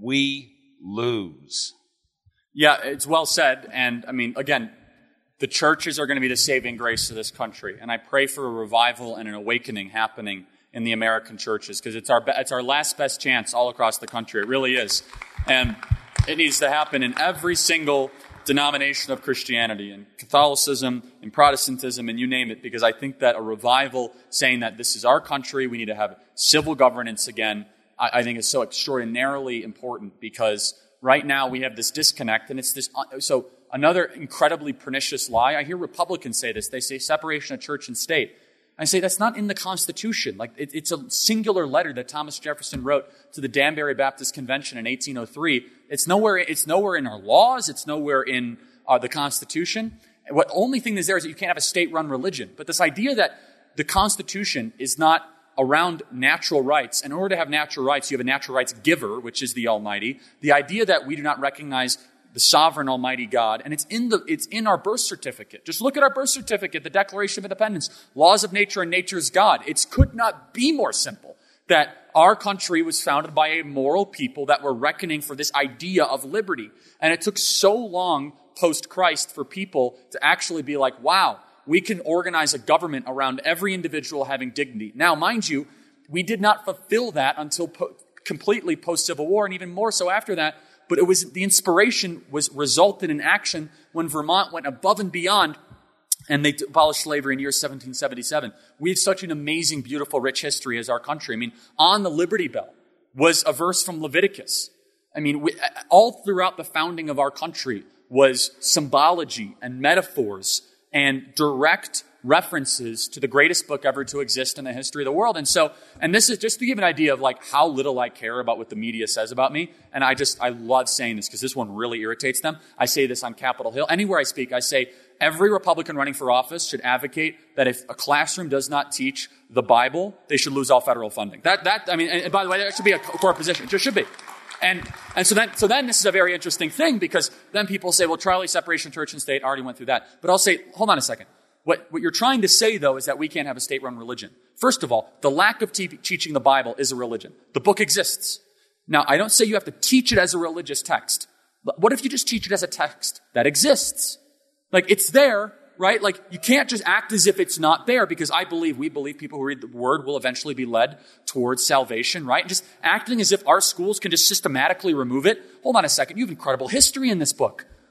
we lose. Yeah, it's well said. And I mean, again, the churches are going to be the saving grace of this country. And I pray for a revival and an awakening happening in the American churches, because it's our last best chance all across the country. It really is. And it needs to happen in every single denomination of Christianity, in Catholicism, in Protestantism, and you name it, because I think that a revival saying that this is our country, we need to have civil governance again, I think is so extraordinarily important, because right now we have this disconnect, and it's this. So another incredibly pernicious lie. I hear Republicans say this. They say separation of church and state. I say that's not in the Constitution. Like it's a singular letter that Thomas Jefferson wrote to the Danbury Baptist Convention in 1803. It's nowhere in our laws. It's nowhere in the Constitution. What only thing that's there is that you can't have a state-run religion. But this idea that the Constitution is not around natural rights. In order to have natural rights, you have a natural rights giver, which is the Almighty. The idea that we do not recognize the sovereign Almighty God, and it's in our birth certificate. Just look at our birth certificate, the Declaration of Independence, laws of nature and nature's God. It could not be more simple that our country was founded by a moral people that were reckoning for this idea of liberty. And it took so long post-Christ for people to actually be like, wow, we can organize a government around every individual having dignity. Now, mind you, we did not fulfill that until completely post-Civil War, and even more so after that. But it was the inspiration was resulted in action when Vermont went above and beyond, and they abolished slavery in year 1777. We have such an amazing, beautiful, rich history as our country. I mean, on the Liberty Bell was a verse from Leviticus. I mean, all throughout the founding of our country was symbology and metaphors and direct references to the greatest book ever to exist in the history of the world. And this is just to give an idea of like how little I care about what the media says about me. And I love saying this because this one really irritates them. I say this on Capitol Hill. Anywhere I speak, I say every Republican running for office should advocate that if a classroom does not teach the Bible, they should lose all federal funding. And by the way, that should be a core position. It just should be. And so then this is a very interesting thing, because then people say, well, Charlie, separation of church and state, already went through that. But I'll say, hold on a second. What you're trying to say, though, is that we can't have a state-run religion. First of all, the lack of teaching the Bible is a religion. The book exists. Now, I don't say you have to teach it as a religious text. But what if you just teach it as a text that exists? Like, it's there, right? Like, you can't just act as if it's not there, because we believe people who read the Word will eventually be led towards salvation, right? And just acting as if our schools can just systematically remove it. Hold on a second. You have incredible history in this book.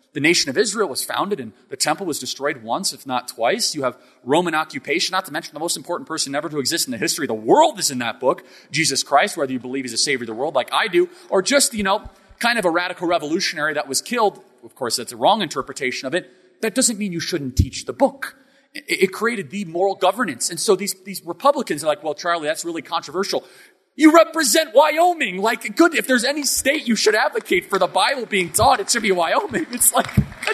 The nation of Israel was founded and the temple was destroyed once, if not twice. You have Roman occupation, not to mention the most important person ever to exist in the history of the world is in that book, Jesus Christ, whether you believe he's a savior of the world like I do, or just, kind of a radical revolutionary that was killed. Of course, that's a wrong interpretation of it. That doesn't mean you shouldn't teach the book. It created the moral governance. And so these Republicans are like, well, Charlie, that's really controversial. You represent Wyoming. Like, good, if there's any state you should advocate for the Bible being taught, it should be Wyoming. It's like,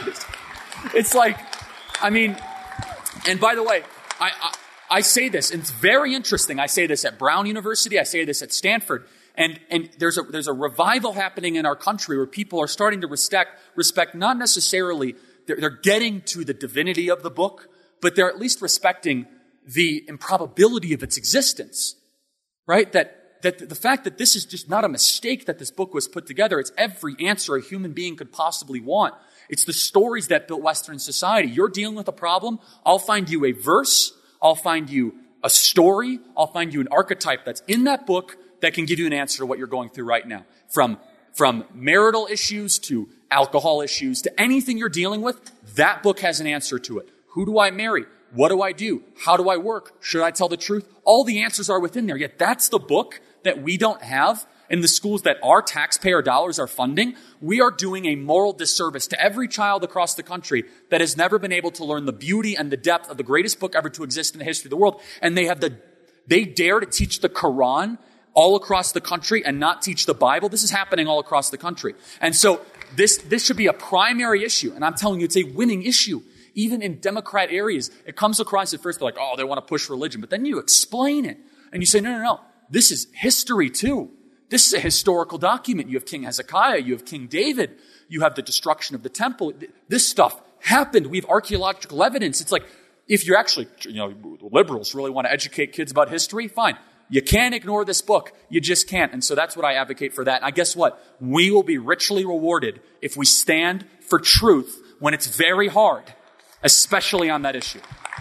and by the way, I say this, and it's very interesting. I say this at Brown University. I say this at Stanford. And there's a revival happening in our country where people are starting to respect not necessarily, they're getting to the divinity of the book, but they're at least respecting the improbability of its existence, right? That the fact that this is just not a mistake that this book was put together. It's every answer a human being could possibly want. It's the stories that built Western society. You're dealing with a problem. I'll find you a verse. I'll find you a story. I'll find you an archetype that's in that book that can give you an answer to what you're going through right now. From marital issues to alcohol issues to anything you're dealing with, that book has an answer to it. Who do I marry? What do I do? How do I work? Should I tell the truth? All the answers are within there. Yet that's the book that we don't have in the schools that our taxpayer dollars are funding. We are doing a moral disservice to every child across the country that has never been able to learn the beauty and the depth of the greatest book ever to exist in the history of the world. And they dare to teach the Quran all across the country and not teach the Bible. This is happening all across the country. And so this should be a primary issue. And I'm telling you, it's a winning issue. Even in Democrat areas, it comes across at first, they're like, oh, they want to push religion. But then you explain it. And you say, no. This is history too. This is a historical document. You have King Hezekiah. You have King David. You have the destruction of the temple. This stuff happened. We have archaeological evidence. It's like, if you're actually, liberals really want to educate kids about history, fine. You can't ignore this book. You just can't. And so that's what I advocate for that. And I guess what? We will be richly rewarded if we stand for truth when it's very hard, especially on that issue.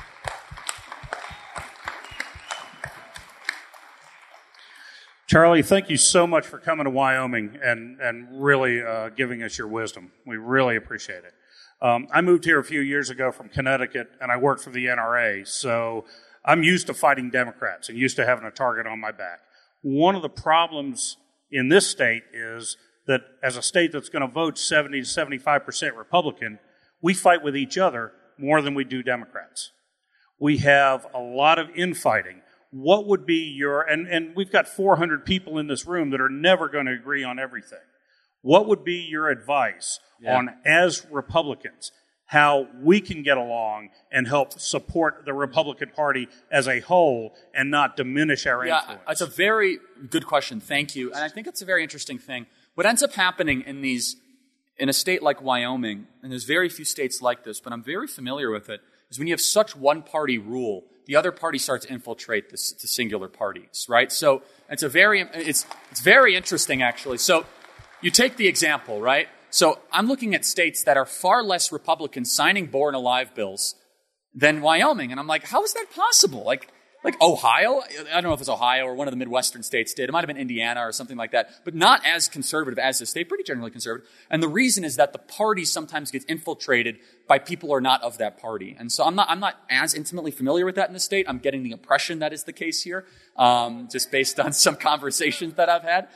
Charlie, thank you so much for coming to Wyoming and really giving us your wisdom. We really appreciate it. I moved here a few years ago from Connecticut, and I worked for the NRA, so I'm used to fighting Democrats and used to having a target on my back. One of the problems in this state is that as a state that's going to vote 70 to 75% Republican, we fight with each other more than we do Democrats. We have a lot of infighting. What would be your, and we've got 400 people in this room that are never going to agree on everything. What would be your advice on, as Republicans, how we can get along and help support the Republican Party as a whole and not diminish our influence? That's a very good question. Thank you. And I think it's a very interesting thing. What ends up happening in a state like Wyoming, and there's very few states like this, but I'm very familiar with it, is when you have such one-party rule, the other party starts to infiltrate the singular parties, right? So it's very interesting, actually. So you take the example, right? So I'm looking at states that are far less Republican signing born alive bills than Wyoming. And I'm like, how is that possible? Like Ohio, I don't know if it's Ohio or one of the Midwestern states did. It might have been Indiana or something like that, but not as conservative as the state, pretty generally conservative. And the reason is that the party sometimes gets infiltrated by people who are not of that party. And so I'm not as intimately familiar with that in the state. I'm getting the impression that is the case here, just based on some conversations that I've had.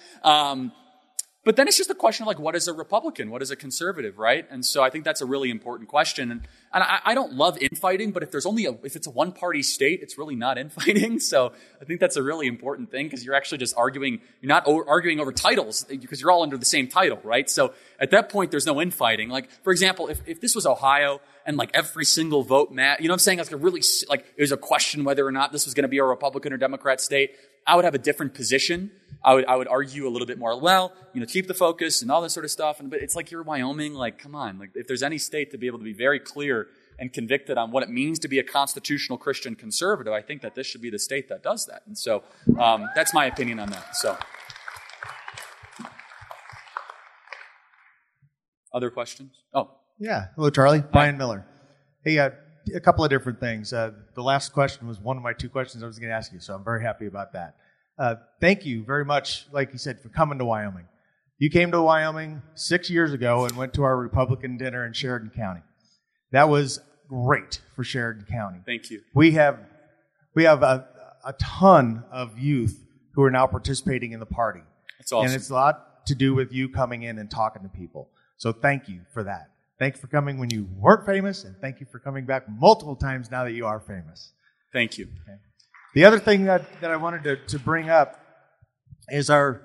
But then it's just a question of like, what is a Republican? What is a conservative, right? And so I think that's a really important question. And I don't love infighting, but if it's a one-party state, it's really not infighting. So I think that's a really important thing because you're actually just arguing. You're not arguing over titles because you're all under the same title, right? So at that point, there's no infighting. Like, for example, if this was Ohio and like every single vote, you know what I'm saying? Like it was a question whether or not this was going to be a Republican or Democrat state, I would have a different position. I would argue a little bit more, keep the focus and all this sort of stuff. But it's like you're Wyoming, like, come on. Like, if there's any state to be able to be very clear and convicted on what it means to be a constitutional Christian conservative, I think that this should be the state that does that. And so that's my opinion on that. So, other questions? Oh. Yeah. Hello, Charlie. Brian Miller. Hey, a couple of different things. The last question was one of my two questions I was going to ask you, so I'm very happy about that. Thank you very much, like you said, for coming to Wyoming. You came to Wyoming 6 years ago and went to our Republican dinner in Sheridan County. That was great for Sheridan County. Thank you. We have a ton of youth who are now participating in the party. That's awesome. And it's a lot to do with you coming in and talking to people. So thank you for that. Thank you for coming when you weren't famous, and thank you for coming back multiple times now that you are famous. Thank you. Okay. The other thing that I wanted to bring up is I'll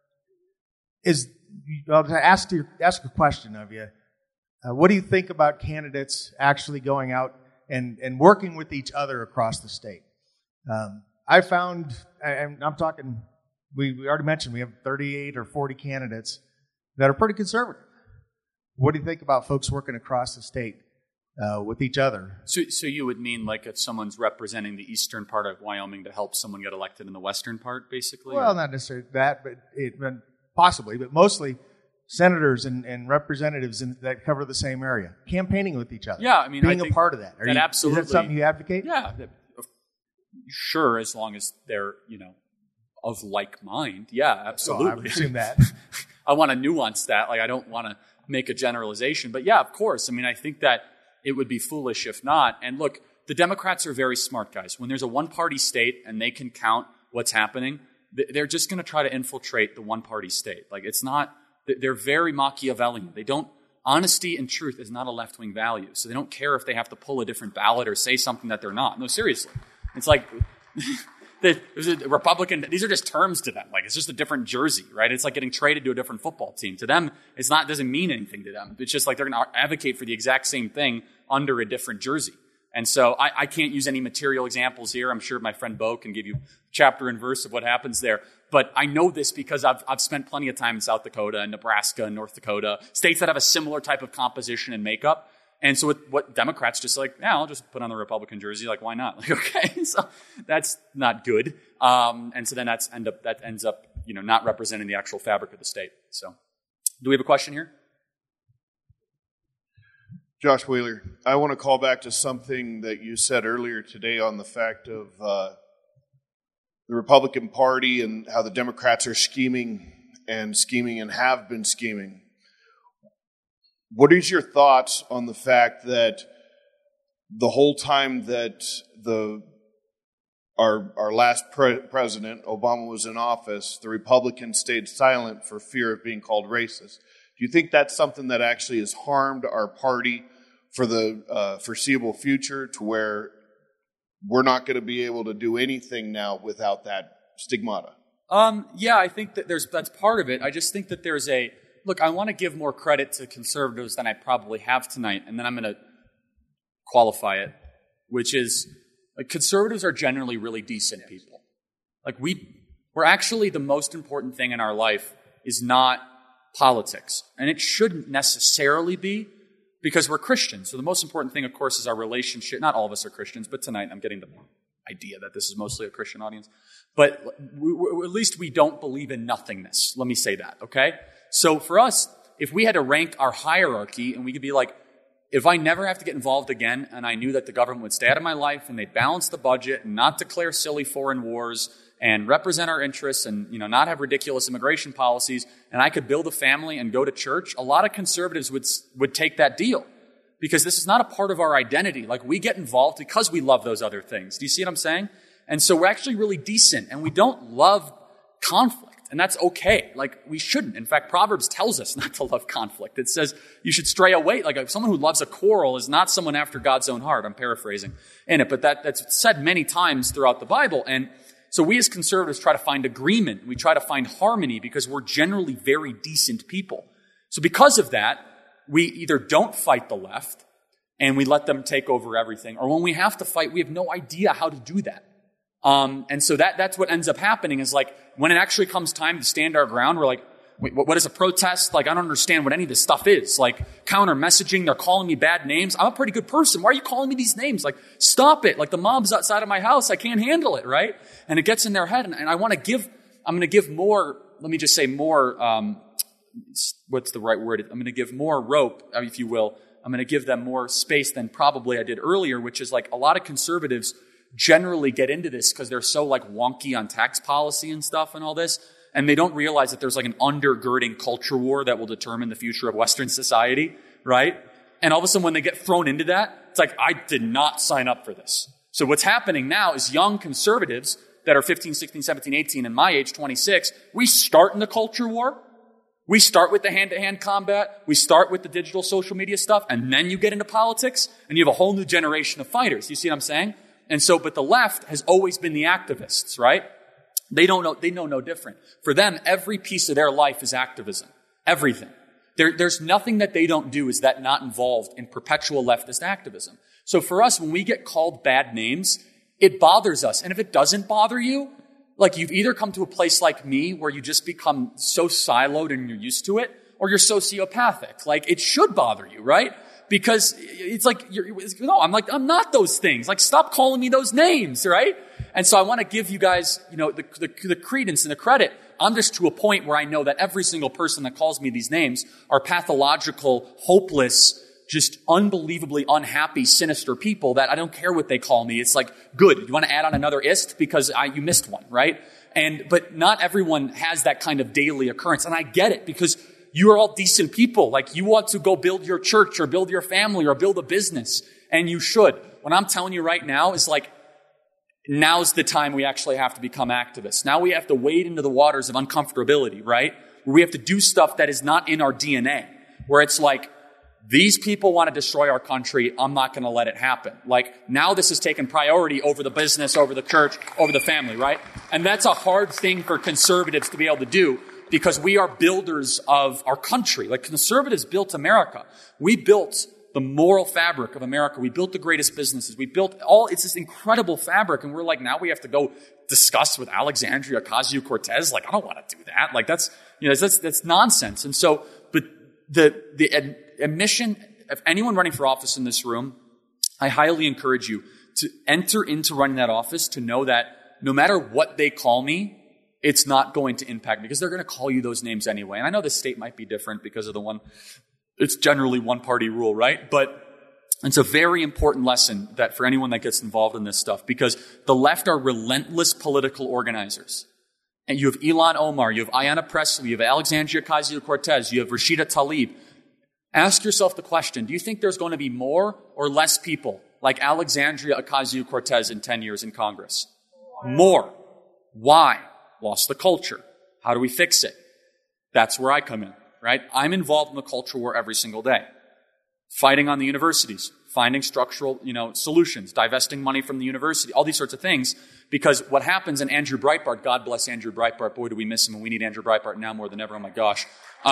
ask a question of you. What do you think about candidates actually going out and working with each other across the state? I found, and I'm talking, we already mentioned we have 38 or 40 candidates that are pretty conservative. What do you think about folks working across the state with each other? So you would mean like if someone's representing the eastern part of Wyoming to help someone get elected in the western part, basically? Well, not necessarily that, but possibly, but mostly senators and representatives that cover the same area, campaigning with each other. Yeah, I mean, being a part of that. Absolutely. Is that something you advocate? Yeah, sure, as long as they're, of like mind. Yeah, absolutely. Well, I would assume that. I want to nuance that. Like, I don't want to make a generalization. But yeah, of course. I mean, I think that it would be foolish if not. And look, the Democrats are very smart, guys. When there's a one-party state and they can count what's happening, they're just going to try to infiltrate the one-party state. Like, it's not, they're very Machiavellian. They don't, honesty and truth is not a left-wing value. So they don't care if they have to pull a different ballot or say something that they're not. No, seriously. It's like, there's a Republican, these are just terms to them. Like, it's just a different jersey, right? It's like getting traded to a different football team. To them, doesn't mean anything to them. It's just like they're going to advocate for the exact same thing under a different jersey. And so I can't use any material examples here. I'm sure my friend Bo can give you chapter and verse of what happens there. But I know this because I've spent plenty of time in South Dakota and Nebraska and North Dakota, states that have a similar type of composition and makeup. And so what Democrats just like, I'll just put on the Republican jersey. Like, why not? Like, okay, so that's not good. And so then that ends up, not representing the actual fabric of the state. So do we have a question here? Josh Wheeler, I want to call back to something that you said earlier today on the fact of the Republican Party and how the Democrats are scheming and have been scheming. What is your thoughts on the fact that the whole time that our last president, Obama, was in office, the Republicans stayed silent for fear of being called racist? Do you think that's something that actually has harmed our party for the foreseeable future, to where we're not going to be able to do anything now without that stigmata? Yeah, I think that that's part of it. I just think that there's look, I want to give more credit to conservatives than I probably have tonight, and then I'm going to qualify it, which is like, conservatives are generally really decent people. Like, we're actually, the most important thing in our life is not politics, and it shouldn't necessarily be, because we're Christians. So the most important thing, of course, is our relationship. Not all of us are Christians, but tonight I'm getting the idea that this is mostly a Christian audience. But at least we don't believe in nothingness. Let me say that, okay? So for us, if we had to rank our hierarchy, and we could be like, if I never have to get involved again, and I knew that the government would stay out of my life, and they'd balance the budget, and not declare silly foreign wars, and represent our interests, and not have ridiculous immigration policies, and I could build a family and go to church, a lot of conservatives would take that deal. Because this is not a part of our identity. Like, we get involved because we love those other things. Do you see what I'm saying? And so we're actually really decent, and we don't love conflict. And that's okay. Like, we shouldn't. In fact, Proverbs tells us not to love conflict. It says you should stray away. Like, someone who loves a quarrel is not someone after God's own heart. I'm paraphrasing in it, but that's said many times throughout the Bible. And so we as conservatives try to find agreement. We try to find harmony because we're generally very decent people. So because of that, we either don't fight the left and we let them take over everything, or when we have to fight, we have no idea how to do that. And so that's what ends up happening is, like, when it actually comes time to stand our ground, we're like, wait, what is a protest? Like, I don't understand what any of this stuff is. Like, counter messaging, they're calling me bad names. I'm a pretty good person. Why are you calling me these names? Like, stop it. Like, the mob's outside of my house. I can't handle it, right? And it gets in their head. And I'm going to give more, let me just say more, what's the right word? I'm going to give more rope, if you will. I'm going to give them more space than probably I did earlier, which is like a lot of conservatives generally get into this because they're so like wonky on tax policy and stuff and all this. and they don't realize that there's like an undergirding culture war that will determine the future of Western society, right? And all of a sudden when they get thrown into that, it's like, I did not sign up for this. So what's happening now is young conservatives that are 15, 16, 17, 18, and my age, 26, we start in the culture war. We start with the hand-to-hand combat. We start with the digital social media stuff, and then you get into politics, and you have a whole new generation of fighters. You see what I'm saying? And so, but the left has always been the activists, right? They know no different. For them, every piece of their life is activism. Everything. There's nothing that they don't do is that not involved in perpetual leftist activism. So for us, when we get called bad names, it bothers us. And if it doesn't bother you, like you've either come to a place like me where you just become so siloed and you're used to it, or you're sociopathic. Like it should bother you, right? Because it's like, I'm not those things. Like stop calling me those names, right? And so I want to give you guys, the credence and the credit. I'm just to a point where I know that every single person that calls me these names are pathological, hopeless, just unbelievably unhappy, sinister people that I don't care what they call me. It's like, good. You want to add on another ist because you missed one, right? But not everyone has that kind of daily occurrence. And I get it because you are all decent people. Like you want to go build your church or build your family or build a business. And you should. What I'm telling you right now is like, now's the time we actually have to become activists. Now we have to wade into the waters of uncomfortability, right? Where we have to do stuff that is not in our DNA. Where it's like, these people want to destroy our country. I'm not going to let it happen. Like now this has taken priority over the business, over the church, over the family, right? And that's a hard thing for conservatives to be able to do because we are builders of our country. Like conservatives built America. We built the moral fabric of America. We built the greatest businesses. We built it's this incredible fabric. And we're like, now we have to go discuss with Alexandria Ocasio-Cortez. Like, I don't want to do that. Like that's nonsense. And so, but the admission of anyone running for office in this room, I highly encourage you to enter into running that office to know that no matter what they call me, it's not going to impact me because they're going to call you those names anyway. And I know the state might be different because of it's generally one-party rule, right? But it's a very important lesson that for anyone that gets involved in this stuff because the left are relentless political organizers. And you have Ilhan Omar, you have Ayanna Pressley, you have Alexandria Ocasio-Cortez, you have Rashida Tlaib. Ask yourself the question, do you think there's going to be more or less people like Alexandria Ocasio-Cortez in 10 years in Congress? More. Why? Lost the culture. How do we fix it? That's where I come in, right? I'm involved in the culture war every single day. Fighting on the universities, finding structural, solutions, divesting money from the university, all these sorts of things. Because what happens in Andrew Breitbart, God bless Andrew Breitbart, boy, do we miss him, and we need Andrew Breitbart now more than ever, oh my gosh.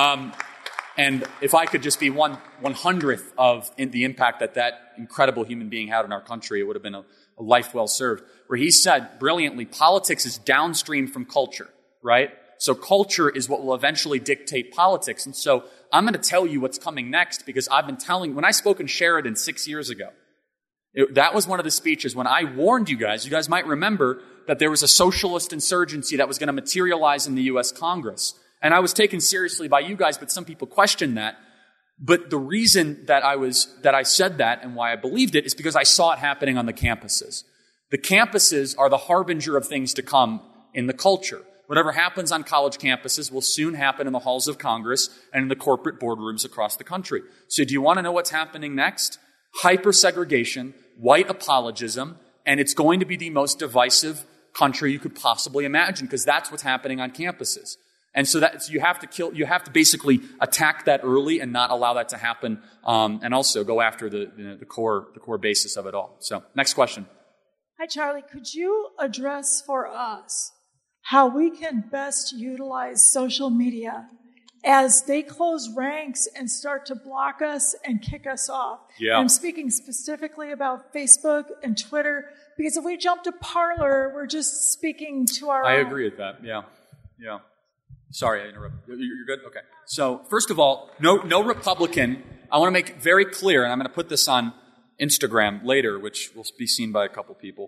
And if I could just be 1/100th of the impact that incredible human being had in our country, it would have been a life well served. Where he said brilliantly, politics is downstream from culture, right? So culture is what will eventually dictate politics. And so I'm going to tell you what's coming next because I've been telling, when I spoke in Sheridan 6 years ago, that was one of the speeches when I warned you guys might remember that there was a socialist insurgency that was going to materialize in the U.S. Congress. And I was taken seriously by you guys, but some people questioned that. But the reason that I said that and why I believed it is because I saw it happening on the campuses. The campuses are the harbinger of things to come in the culture. Whatever happens on college campuses will soon happen in the halls of Congress and in the corporate boardrooms across the country. So do you want to know what's happening next? Hyper-segregation, white apologism, and it's going to be the most divisive country you could possibly imagine because that's what's happening on campuses. And so you have to basically attack that early and not allow that to happen, and also go after the core basis of it all. So, next question. Hi, Charlie. Could you address for us how we can best utilize social media as they close ranks and start to block us and kick us off? Yeah. I'm speaking specifically about Facebook and Twitter because if we jump to Parler, we're just speaking to our I own. agree with that. Yeah. Sorry, I interrupted. You're good? Okay. So, first of all, no Republican. I want to make it very clear, and I'm going to put this on Instagram later, which will be seen by a couple people.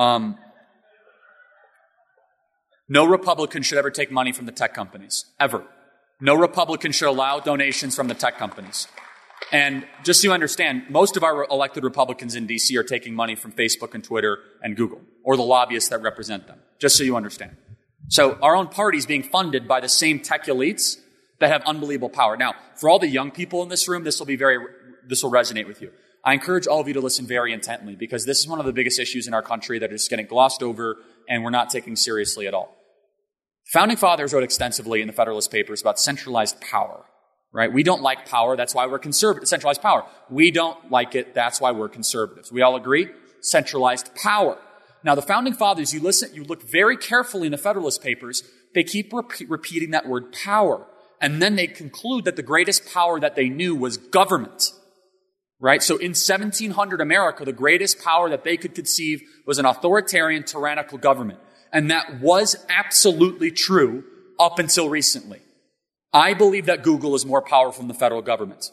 No Republican should ever take money from the tech companies. Ever. No Republican should allow donations from the tech companies. And just so you understand, most of our elected Republicans in D.C. are taking money from Facebook and Twitter and Google, or the lobbyists that represent them. Just so you understand. So our own party is being funded by the same tech elites that have unbelievable power. Now, for all the young people in this room, this will resonate with you. I encourage all of you to listen very intently, because this is one of the biggest issues in our country that is getting glossed over and we're not taking seriously at all. Founding fathers wrote extensively in the Federalist Papers about centralized power, right? We don't like power. That's why we're conservative. Centralized power. We don't like it. That's why we're conservatives. We all agree? Centralized power. Now, the Founding Fathers, you look very carefully in the Federalist Papers, they keep repeating that word power. And then they conclude that the greatest power that they knew was government, right? So in 1700 America, the greatest power that they could conceive was an authoritarian, tyrannical government. And that was absolutely true up until recently. I believe that Google is more powerful than the federal government.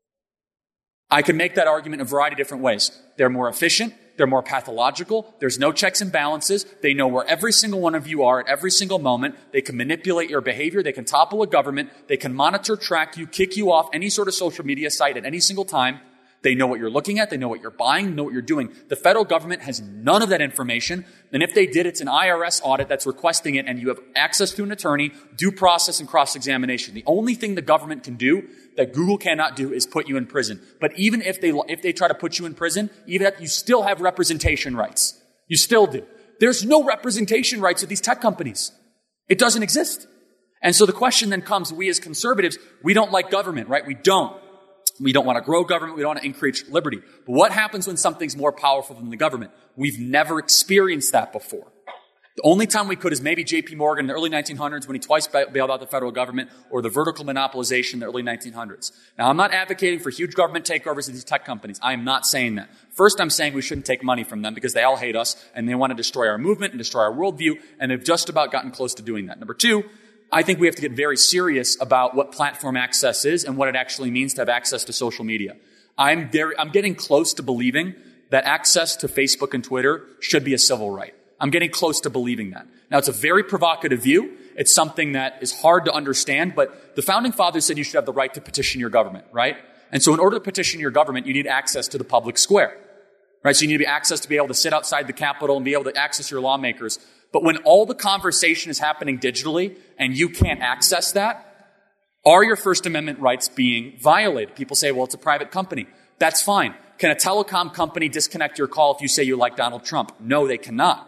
I can make that argument in a variety of different ways. They're more efficient. They're more pathological. There's no checks and balances. They know where every single one of you are at every single moment. They can manipulate your behavior. They can topple a government. They can monitor, track you, kick you off any sort of social media site at any single time. They know what you're looking at. They know what you're buying, know what you're doing. The federal government has none of that information. And if they did, it's an IRS audit that's requesting it, and you have access to an attorney, due process, and cross-examination. The only thing the government can do that Google cannot do is put you in prison. But even if they try to put you in prison, even if you still have representation rights. You still do. There's no representation rights at these tech companies. It doesn't exist. And so the question then comes, we as conservatives, we don't like government, right? We don't. We don't want to grow government. We don't want to increase liberty. But what happens when something's more powerful than the government? We've never experienced that before. The only time we could is maybe J.P. Morgan in the early 1900s when he twice bailed out the federal government, or the vertical monopolization in the early 1900s. Now, I'm not advocating for huge government takeovers of these tech companies. I am not saying that. First, I'm saying we shouldn't take money from them because they all hate us and they want to destroy our movement and destroy our worldview, and they've just about gotten close to doing that. Number two, I think we have to get very serious about what platform access is and what it actually means to have access to social media. I'm getting close to believing that access to Facebook and Twitter should be a civil right. I'm getting close to believing that. Now, it's a very provocative view. It's something that is hard to understand, but the Founding Fathers said you should have the right to petition your government, right? And so in order to petition your government, you need access to the public square, right? So you need access to be able to sit outside the Capitol and be able to access your lawmakers. But when all the conversation is happening digitally and you can't access that, are your First Amendment rights being violated? People say, well, it's a private company. That's fine. Can a telecom company disconnect your call if you say you like Donald Trump? No, they cannot.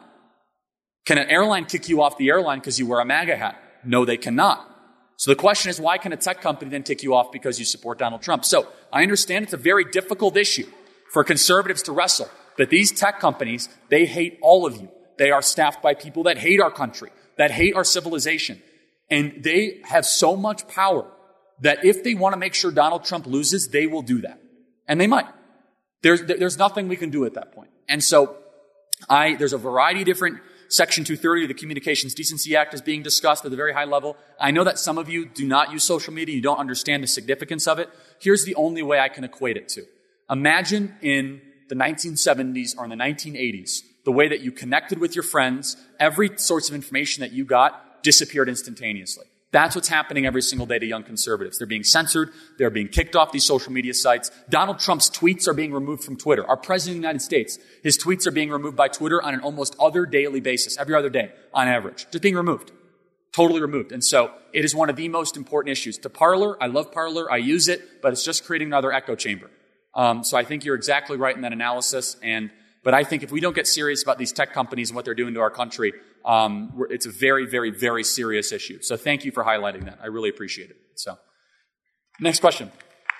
Can an airline kick you off the airline because you wear a MAGA hat? No, they cannot. So the question is, why can a tech company then kick you off because you support Donald Trump? So I understand it's a very difficult issue for conservatives to wrestle. But these tech companies, they hate all of you. They are staffed by people that hate our country, that hate our civilization. And they have so much power that if they want to make sure Donald Trump loses, they will do that. And they might. There's nothing we can do at that point. And so there's a variety of different Section 230 of the Communications Decency Act is being discussed at a very high level. I know that some of you do not use social media. You don't understand the significance of it. Here's the only way I can equate it to. Imagine in the 1970s or in the 1980s, the way that you connected with your friends, every source of information that you got disappeared instantaneously. That's what's happening every single day to young conservatives. They're being censored. They're being kicked off these social media sites. Donald Trump's tweets are being removed from Twitter. Our president of the United States, his tweets are being removed by Twitter on an almost other daily basis, every other day on average. Just being removed. Totally removed. And so it is one of the most important issues. To Parler, I love Parler. I use it, but it's just creating another echo chamber. So I think you're exactly right in that analysis. But I think if we don't get serious about these tech companies and what they're doing to our country, it's a very, very, very serious issue. So thank you for highlighting that. I really appreciate it. So, next question.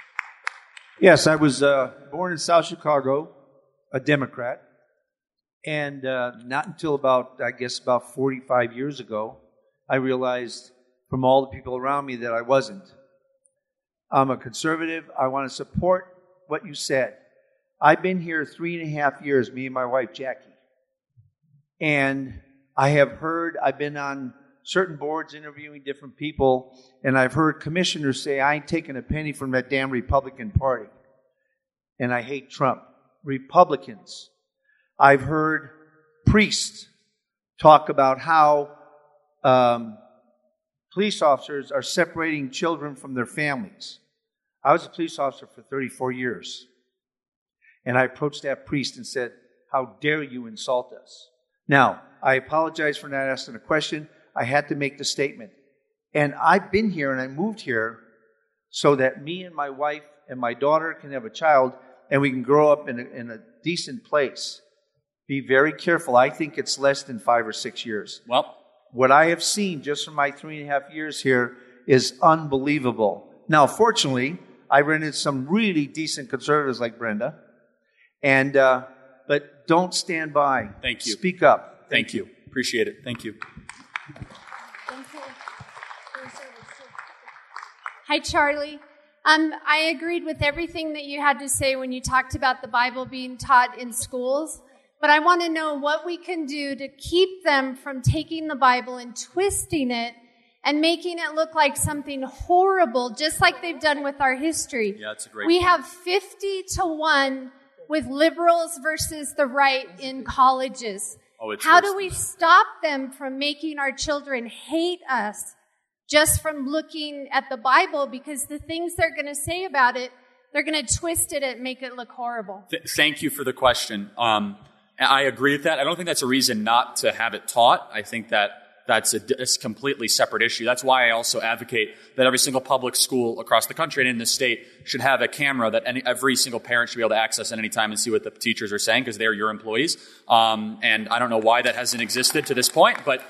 Yes, I was born in South Chicago, a Democrat, and not until about 45 years ago, I realized from all the people around me that I wasn't. I'm a conservative. I want to support what you said. I've been here 3.5 years, me and my wife, Jackie. And I've been on certain boards interviewing different people, and I've heard commissioners say, I ain't taking a penny from that damn Republican Party. And I hate Trump. Republicans. I've heard priests talk about how police officers are separating children from their families. I was a police officer for 34 years. And I approached that priest and said, how dare you insult us? Now, I apologize for not asking a question. I had to make the statement. And I've been here and I moved here so that me and my wife and my daughter can have a child and we can grow up in a decent place. Be very careful. I think it's less than 5 or 6 years. Well, what I have seen just from my 3.5 years here is unbelievable. Now, fortunately, I ran into some really decent conservatives like Brenda. And, but don't stand by. Thank you. Speak up. Thank you. Appreciate it. Thank you. Hi, Charlie. I agreed with everything that you had to say when you talked about the Bible being taught in schools. But I want to know what we can do to keep them from taking the Bible and twisting it and making it look like something horrible, just like they've done with our history. Yeah, that's a great We point. have 50-1 with liberals versus the right in colleges. Oh, it's How worse do than we that. stop them from making our children hate us just from looking at the Bible? Because the things they're going to say about it, they're going to twist it and make it look horrible. Thank you for the question. I agree with that. I don't think that's a reason not to have it taught. I think that that's a completely separate issue. That's why I also advocate that every single public school across the country and in the state should have a camera that every single parent should be able to access at any time and see what the teachers are saying because they're your employees. And I don't know why that hasn't existed to this point, but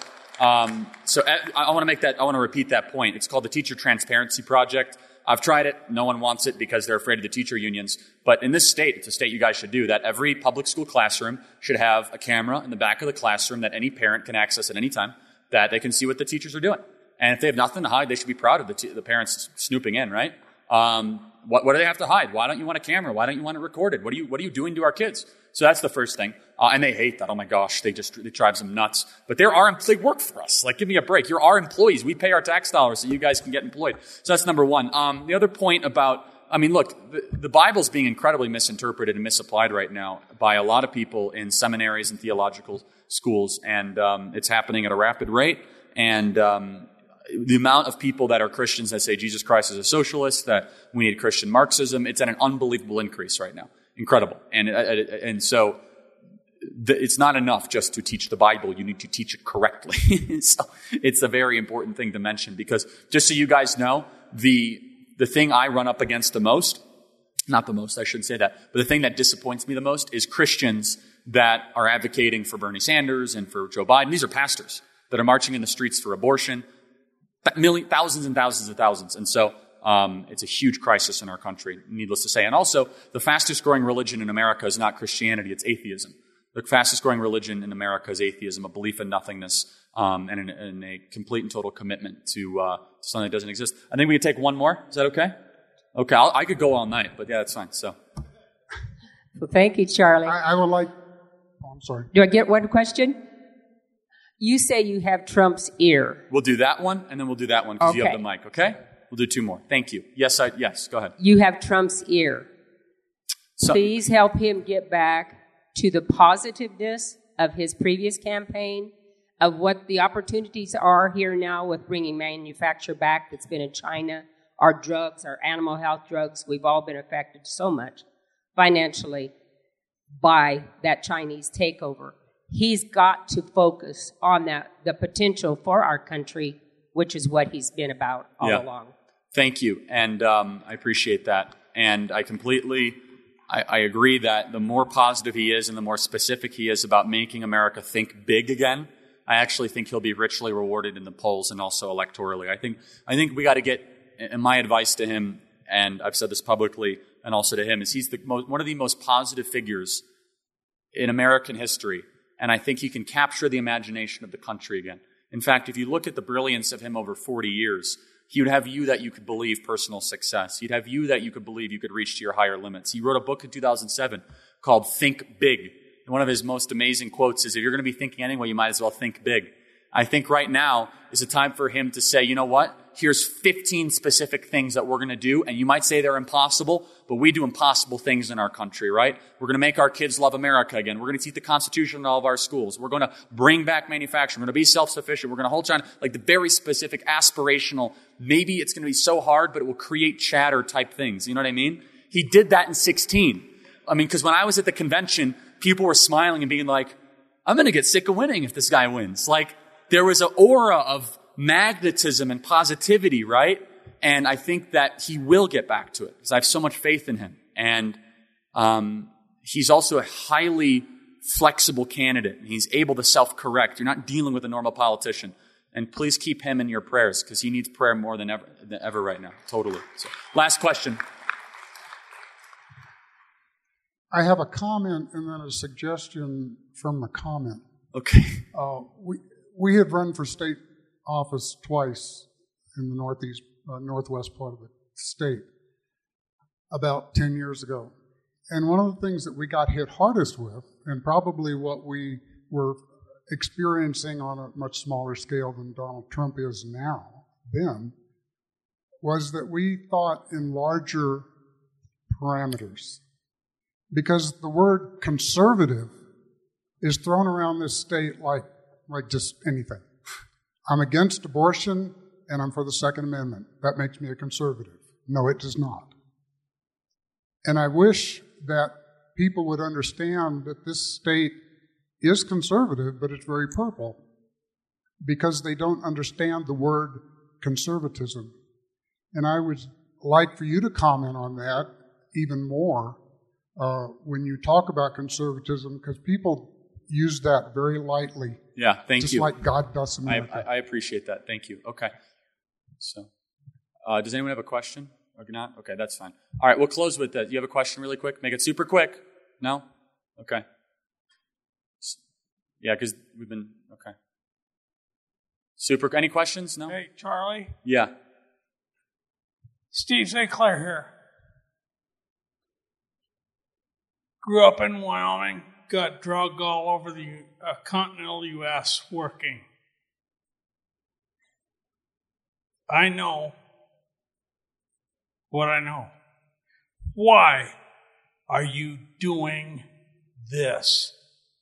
so I want to repeat that point. It's called the Teacher Transparency Project. I've tried it. No one wants it because they're afraid of the teacher unions. But in this state, it's a state you guys should do, that every public school classroom should have a camera in the back of the classroom that any parent can access at any time, that they can see what the teachers are doing. And if they have nothing to hide, they should be proud of the parents snooping in, right? What do they have to hide? Why don't you want a camera? Why don't you want it recorded? What are you doing to our kids? So that's the first thing. And they hate that. Oh my gosh, it drives them nuts. But they work for us. Like, give me a break. You're our employees. We pay our tax dollars so you guys can get employed. So that's number one. The other point about, look, the Bible's being incredibly misinterpreted and misapplied right now by a lot of people in seminaries and theological schools. And it's happening at a rapid rate. And the amount of people that are Christians that say Jesus Christ is a socialist, that we need Christian Marxism, it's at an unbelievable increase right now. Incredible. And so it's not enough just to teach the Bible. You need to teach it correctly. So it's a very important thing to mention because just so you guys know, the thing I run up against the most, not the most, I shouldn't say that, but the thing that disappoints me the most is Christians that are advocating for Bernie Sanders and for Joe Biden. These are pastors that are marching in the streets for abortion, thousands and thousands and thousands. And so it's a huge crisis in our country, needless to say. And also, the fastest growing religion in America is not Christianity, it's atheism. The fastest growing religion in America is atheism, a belief in nothingness, and a complete and total commitment to something that doesn't exist. I think we can take one more. Is that okay? Okay, I could go all night, but yeah, that's fine. So, well, thank you, Charlie. I would like, I'm sorry. Do I get one question? You say you have Trump's ear. We'll do that one, and then we'll do that one because you have the mic, okay? We'll do two more. Thank you. Yes, go ahead. You have Trump's ear. So, please help him get back to the positiveness of his previous campaign, of what the opportunities are here now with bringing manufacture back that's been in China, our drugs, our animal health drugs. We've all been affected so much financially by that Chinese takeover. He's got to focus on that, the potential for our country, which is what he's been about all along. Thank you. And I appreciate that. And I completely, I agree that the more positive he is and the more specific he is about making America think big again, I actually think he'll be richly rewarded in the polls and also electorally. I think we got to get, and my advice to him, and I've said this publicly and also to him, is he's one of the most positive figures in American history. And I think he can capture the imagination of the country again. In fact, if you look at the brilliance of him over 40 years, he would have you that you could believe personal success. He'd have you that you could believe you could reach to your higher limits. He wrote a book in 2007 called Think Big. And one of his most amazing quotes is, if you're going to be thinking anyway, you might as well think big. I think right now is a time for him to say, you know what? Here's 15 specific things that we're going to do, and you might say they're impossible, but we do impossible things in our country, right? We're going to make our kids love America again. We're going to teach the Constitution in all of our schools. We're going to bring back manufacturing. We're going to be self-sufficient. We're going to hold China, like the very specific, aspirational, maybe it's going to be so hard, but it will create chatter type things. You know what I mean? He did that in 2016. Because when I was at the convention, people were smiling and being like, I'm going to get sick of winning if this guy wins. Like, there was an aura of magnetism and positivity, right? And I think that he will get back to it because I have so much faith in him. And he's also a highly flexible candidate. He's able to self-correct. You're not dealing with a normal politician. And please keep him in your prayers because he needs prayer more than ever right now. Totally. So, last question. I have a comment and then a suggestion from the comment. Okay. We had run for state office twice in the northwest part of the state about 10 years ago. And one of the things that we got hit hardest with, and probably what we were experiencing on a much smaller scale than Donald Trump is now, then, was that we thought in larger parameters. Because the word conservative is thrown around this state like just anything. I'm against abortion and I'm for the Second Amendment. That makes me a conservative. No, it does not. And I wish that people would understand that this state is conservative, but it's very purple because they don't understand the word conservatism. And I would like for you to comment on that even more when you talk about conservatism, because people use that very lightly. Yeah, thank you. Just like God does America. I appreciate that. Thank you. Okay. So, does anyone have a question? Or not? Okay, that's fine. All right, we'll close with that. You have a question really quick? Make it super quick. No? Okay. Yeah, because we've been, okay. Super, any questions? No? Hey, Charlie? Yeah. Steve St. Clair here. Grew up in Wyoming, got drugged all over the continental U.S. working. I know what I know. Why are you doing this?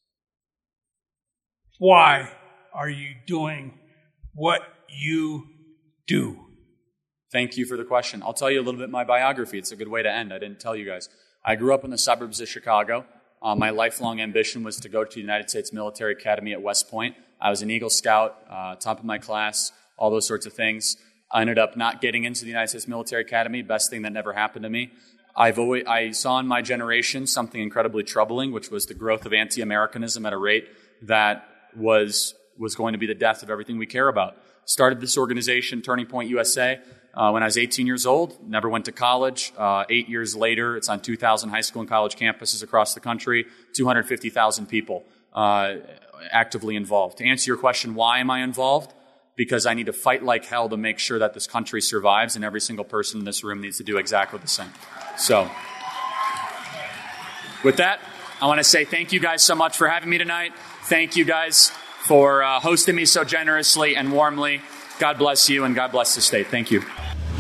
Why are you doing what you do? Thank you for the question. I'll tell you a little bit my biography. It's a good way to end. I didn't tell you guys. I grew up in the suburbs of Chicago. My lifelong ambition was to go to the United States Military Academy at West Point. I was an Eagle Scout, top of my class, all those sorts of things. I ended up not getting into the United States Military Academy, best thing that never happened to me. I saw in my generation something incredibly troubling, which was the growth of anti-Americanism at a rate that was going to be the death of everything we care about. Started this organization, Turning Point USA, when I was 18 years old, never went to college. 8 years later, it's on 2,000 high school and college campuses across the country, 250,000 people actively involved. To answer your question, why am I involved? Because I need to fight like hell to make sure that this country survives, and every single person in this room needs to do exactly the same. So, with that, I want to say thank you guys so much for having me tonight. Thank you guys for hosting me so generously and warmly. God bless you, and God bless the state. Thank you.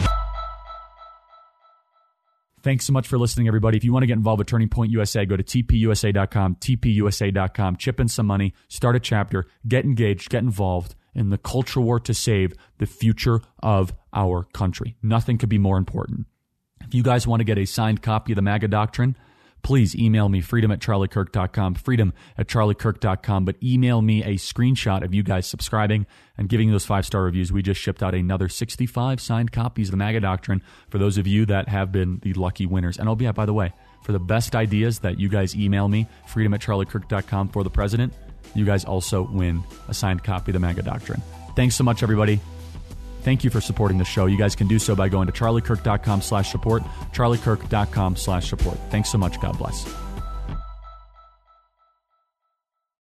Thanks so much for listening, everybody. If you want to get involved with Turning Point USA, go to tpusa.com, tpusa.com, chip in some money, start a chapter, get engaged, get involved in the culture war to save the future of our country. Nothing could be more important. If you guys want to get a signed copy of the MAGA Doctrine, please email me, freedom@charliekirk.com, freedom@charliekirk.com, but email me a screenshot of you guys subscribing and giving those 5-star reviews. We just shipped out another 65 signed copies of the MAGA Doctrine for those of you that have been the lucky winners. And by the way, for the best ideas that you guys email me, freedom@charliekirk.com for the president, you guys also win a signed copy of the MAGA Doctrine. Thanks so much, everybody. Thank you for supporting the show. You guys can do so by going to charliekirk.com/support, charliekirk.com/support. Thanks so much. God bless.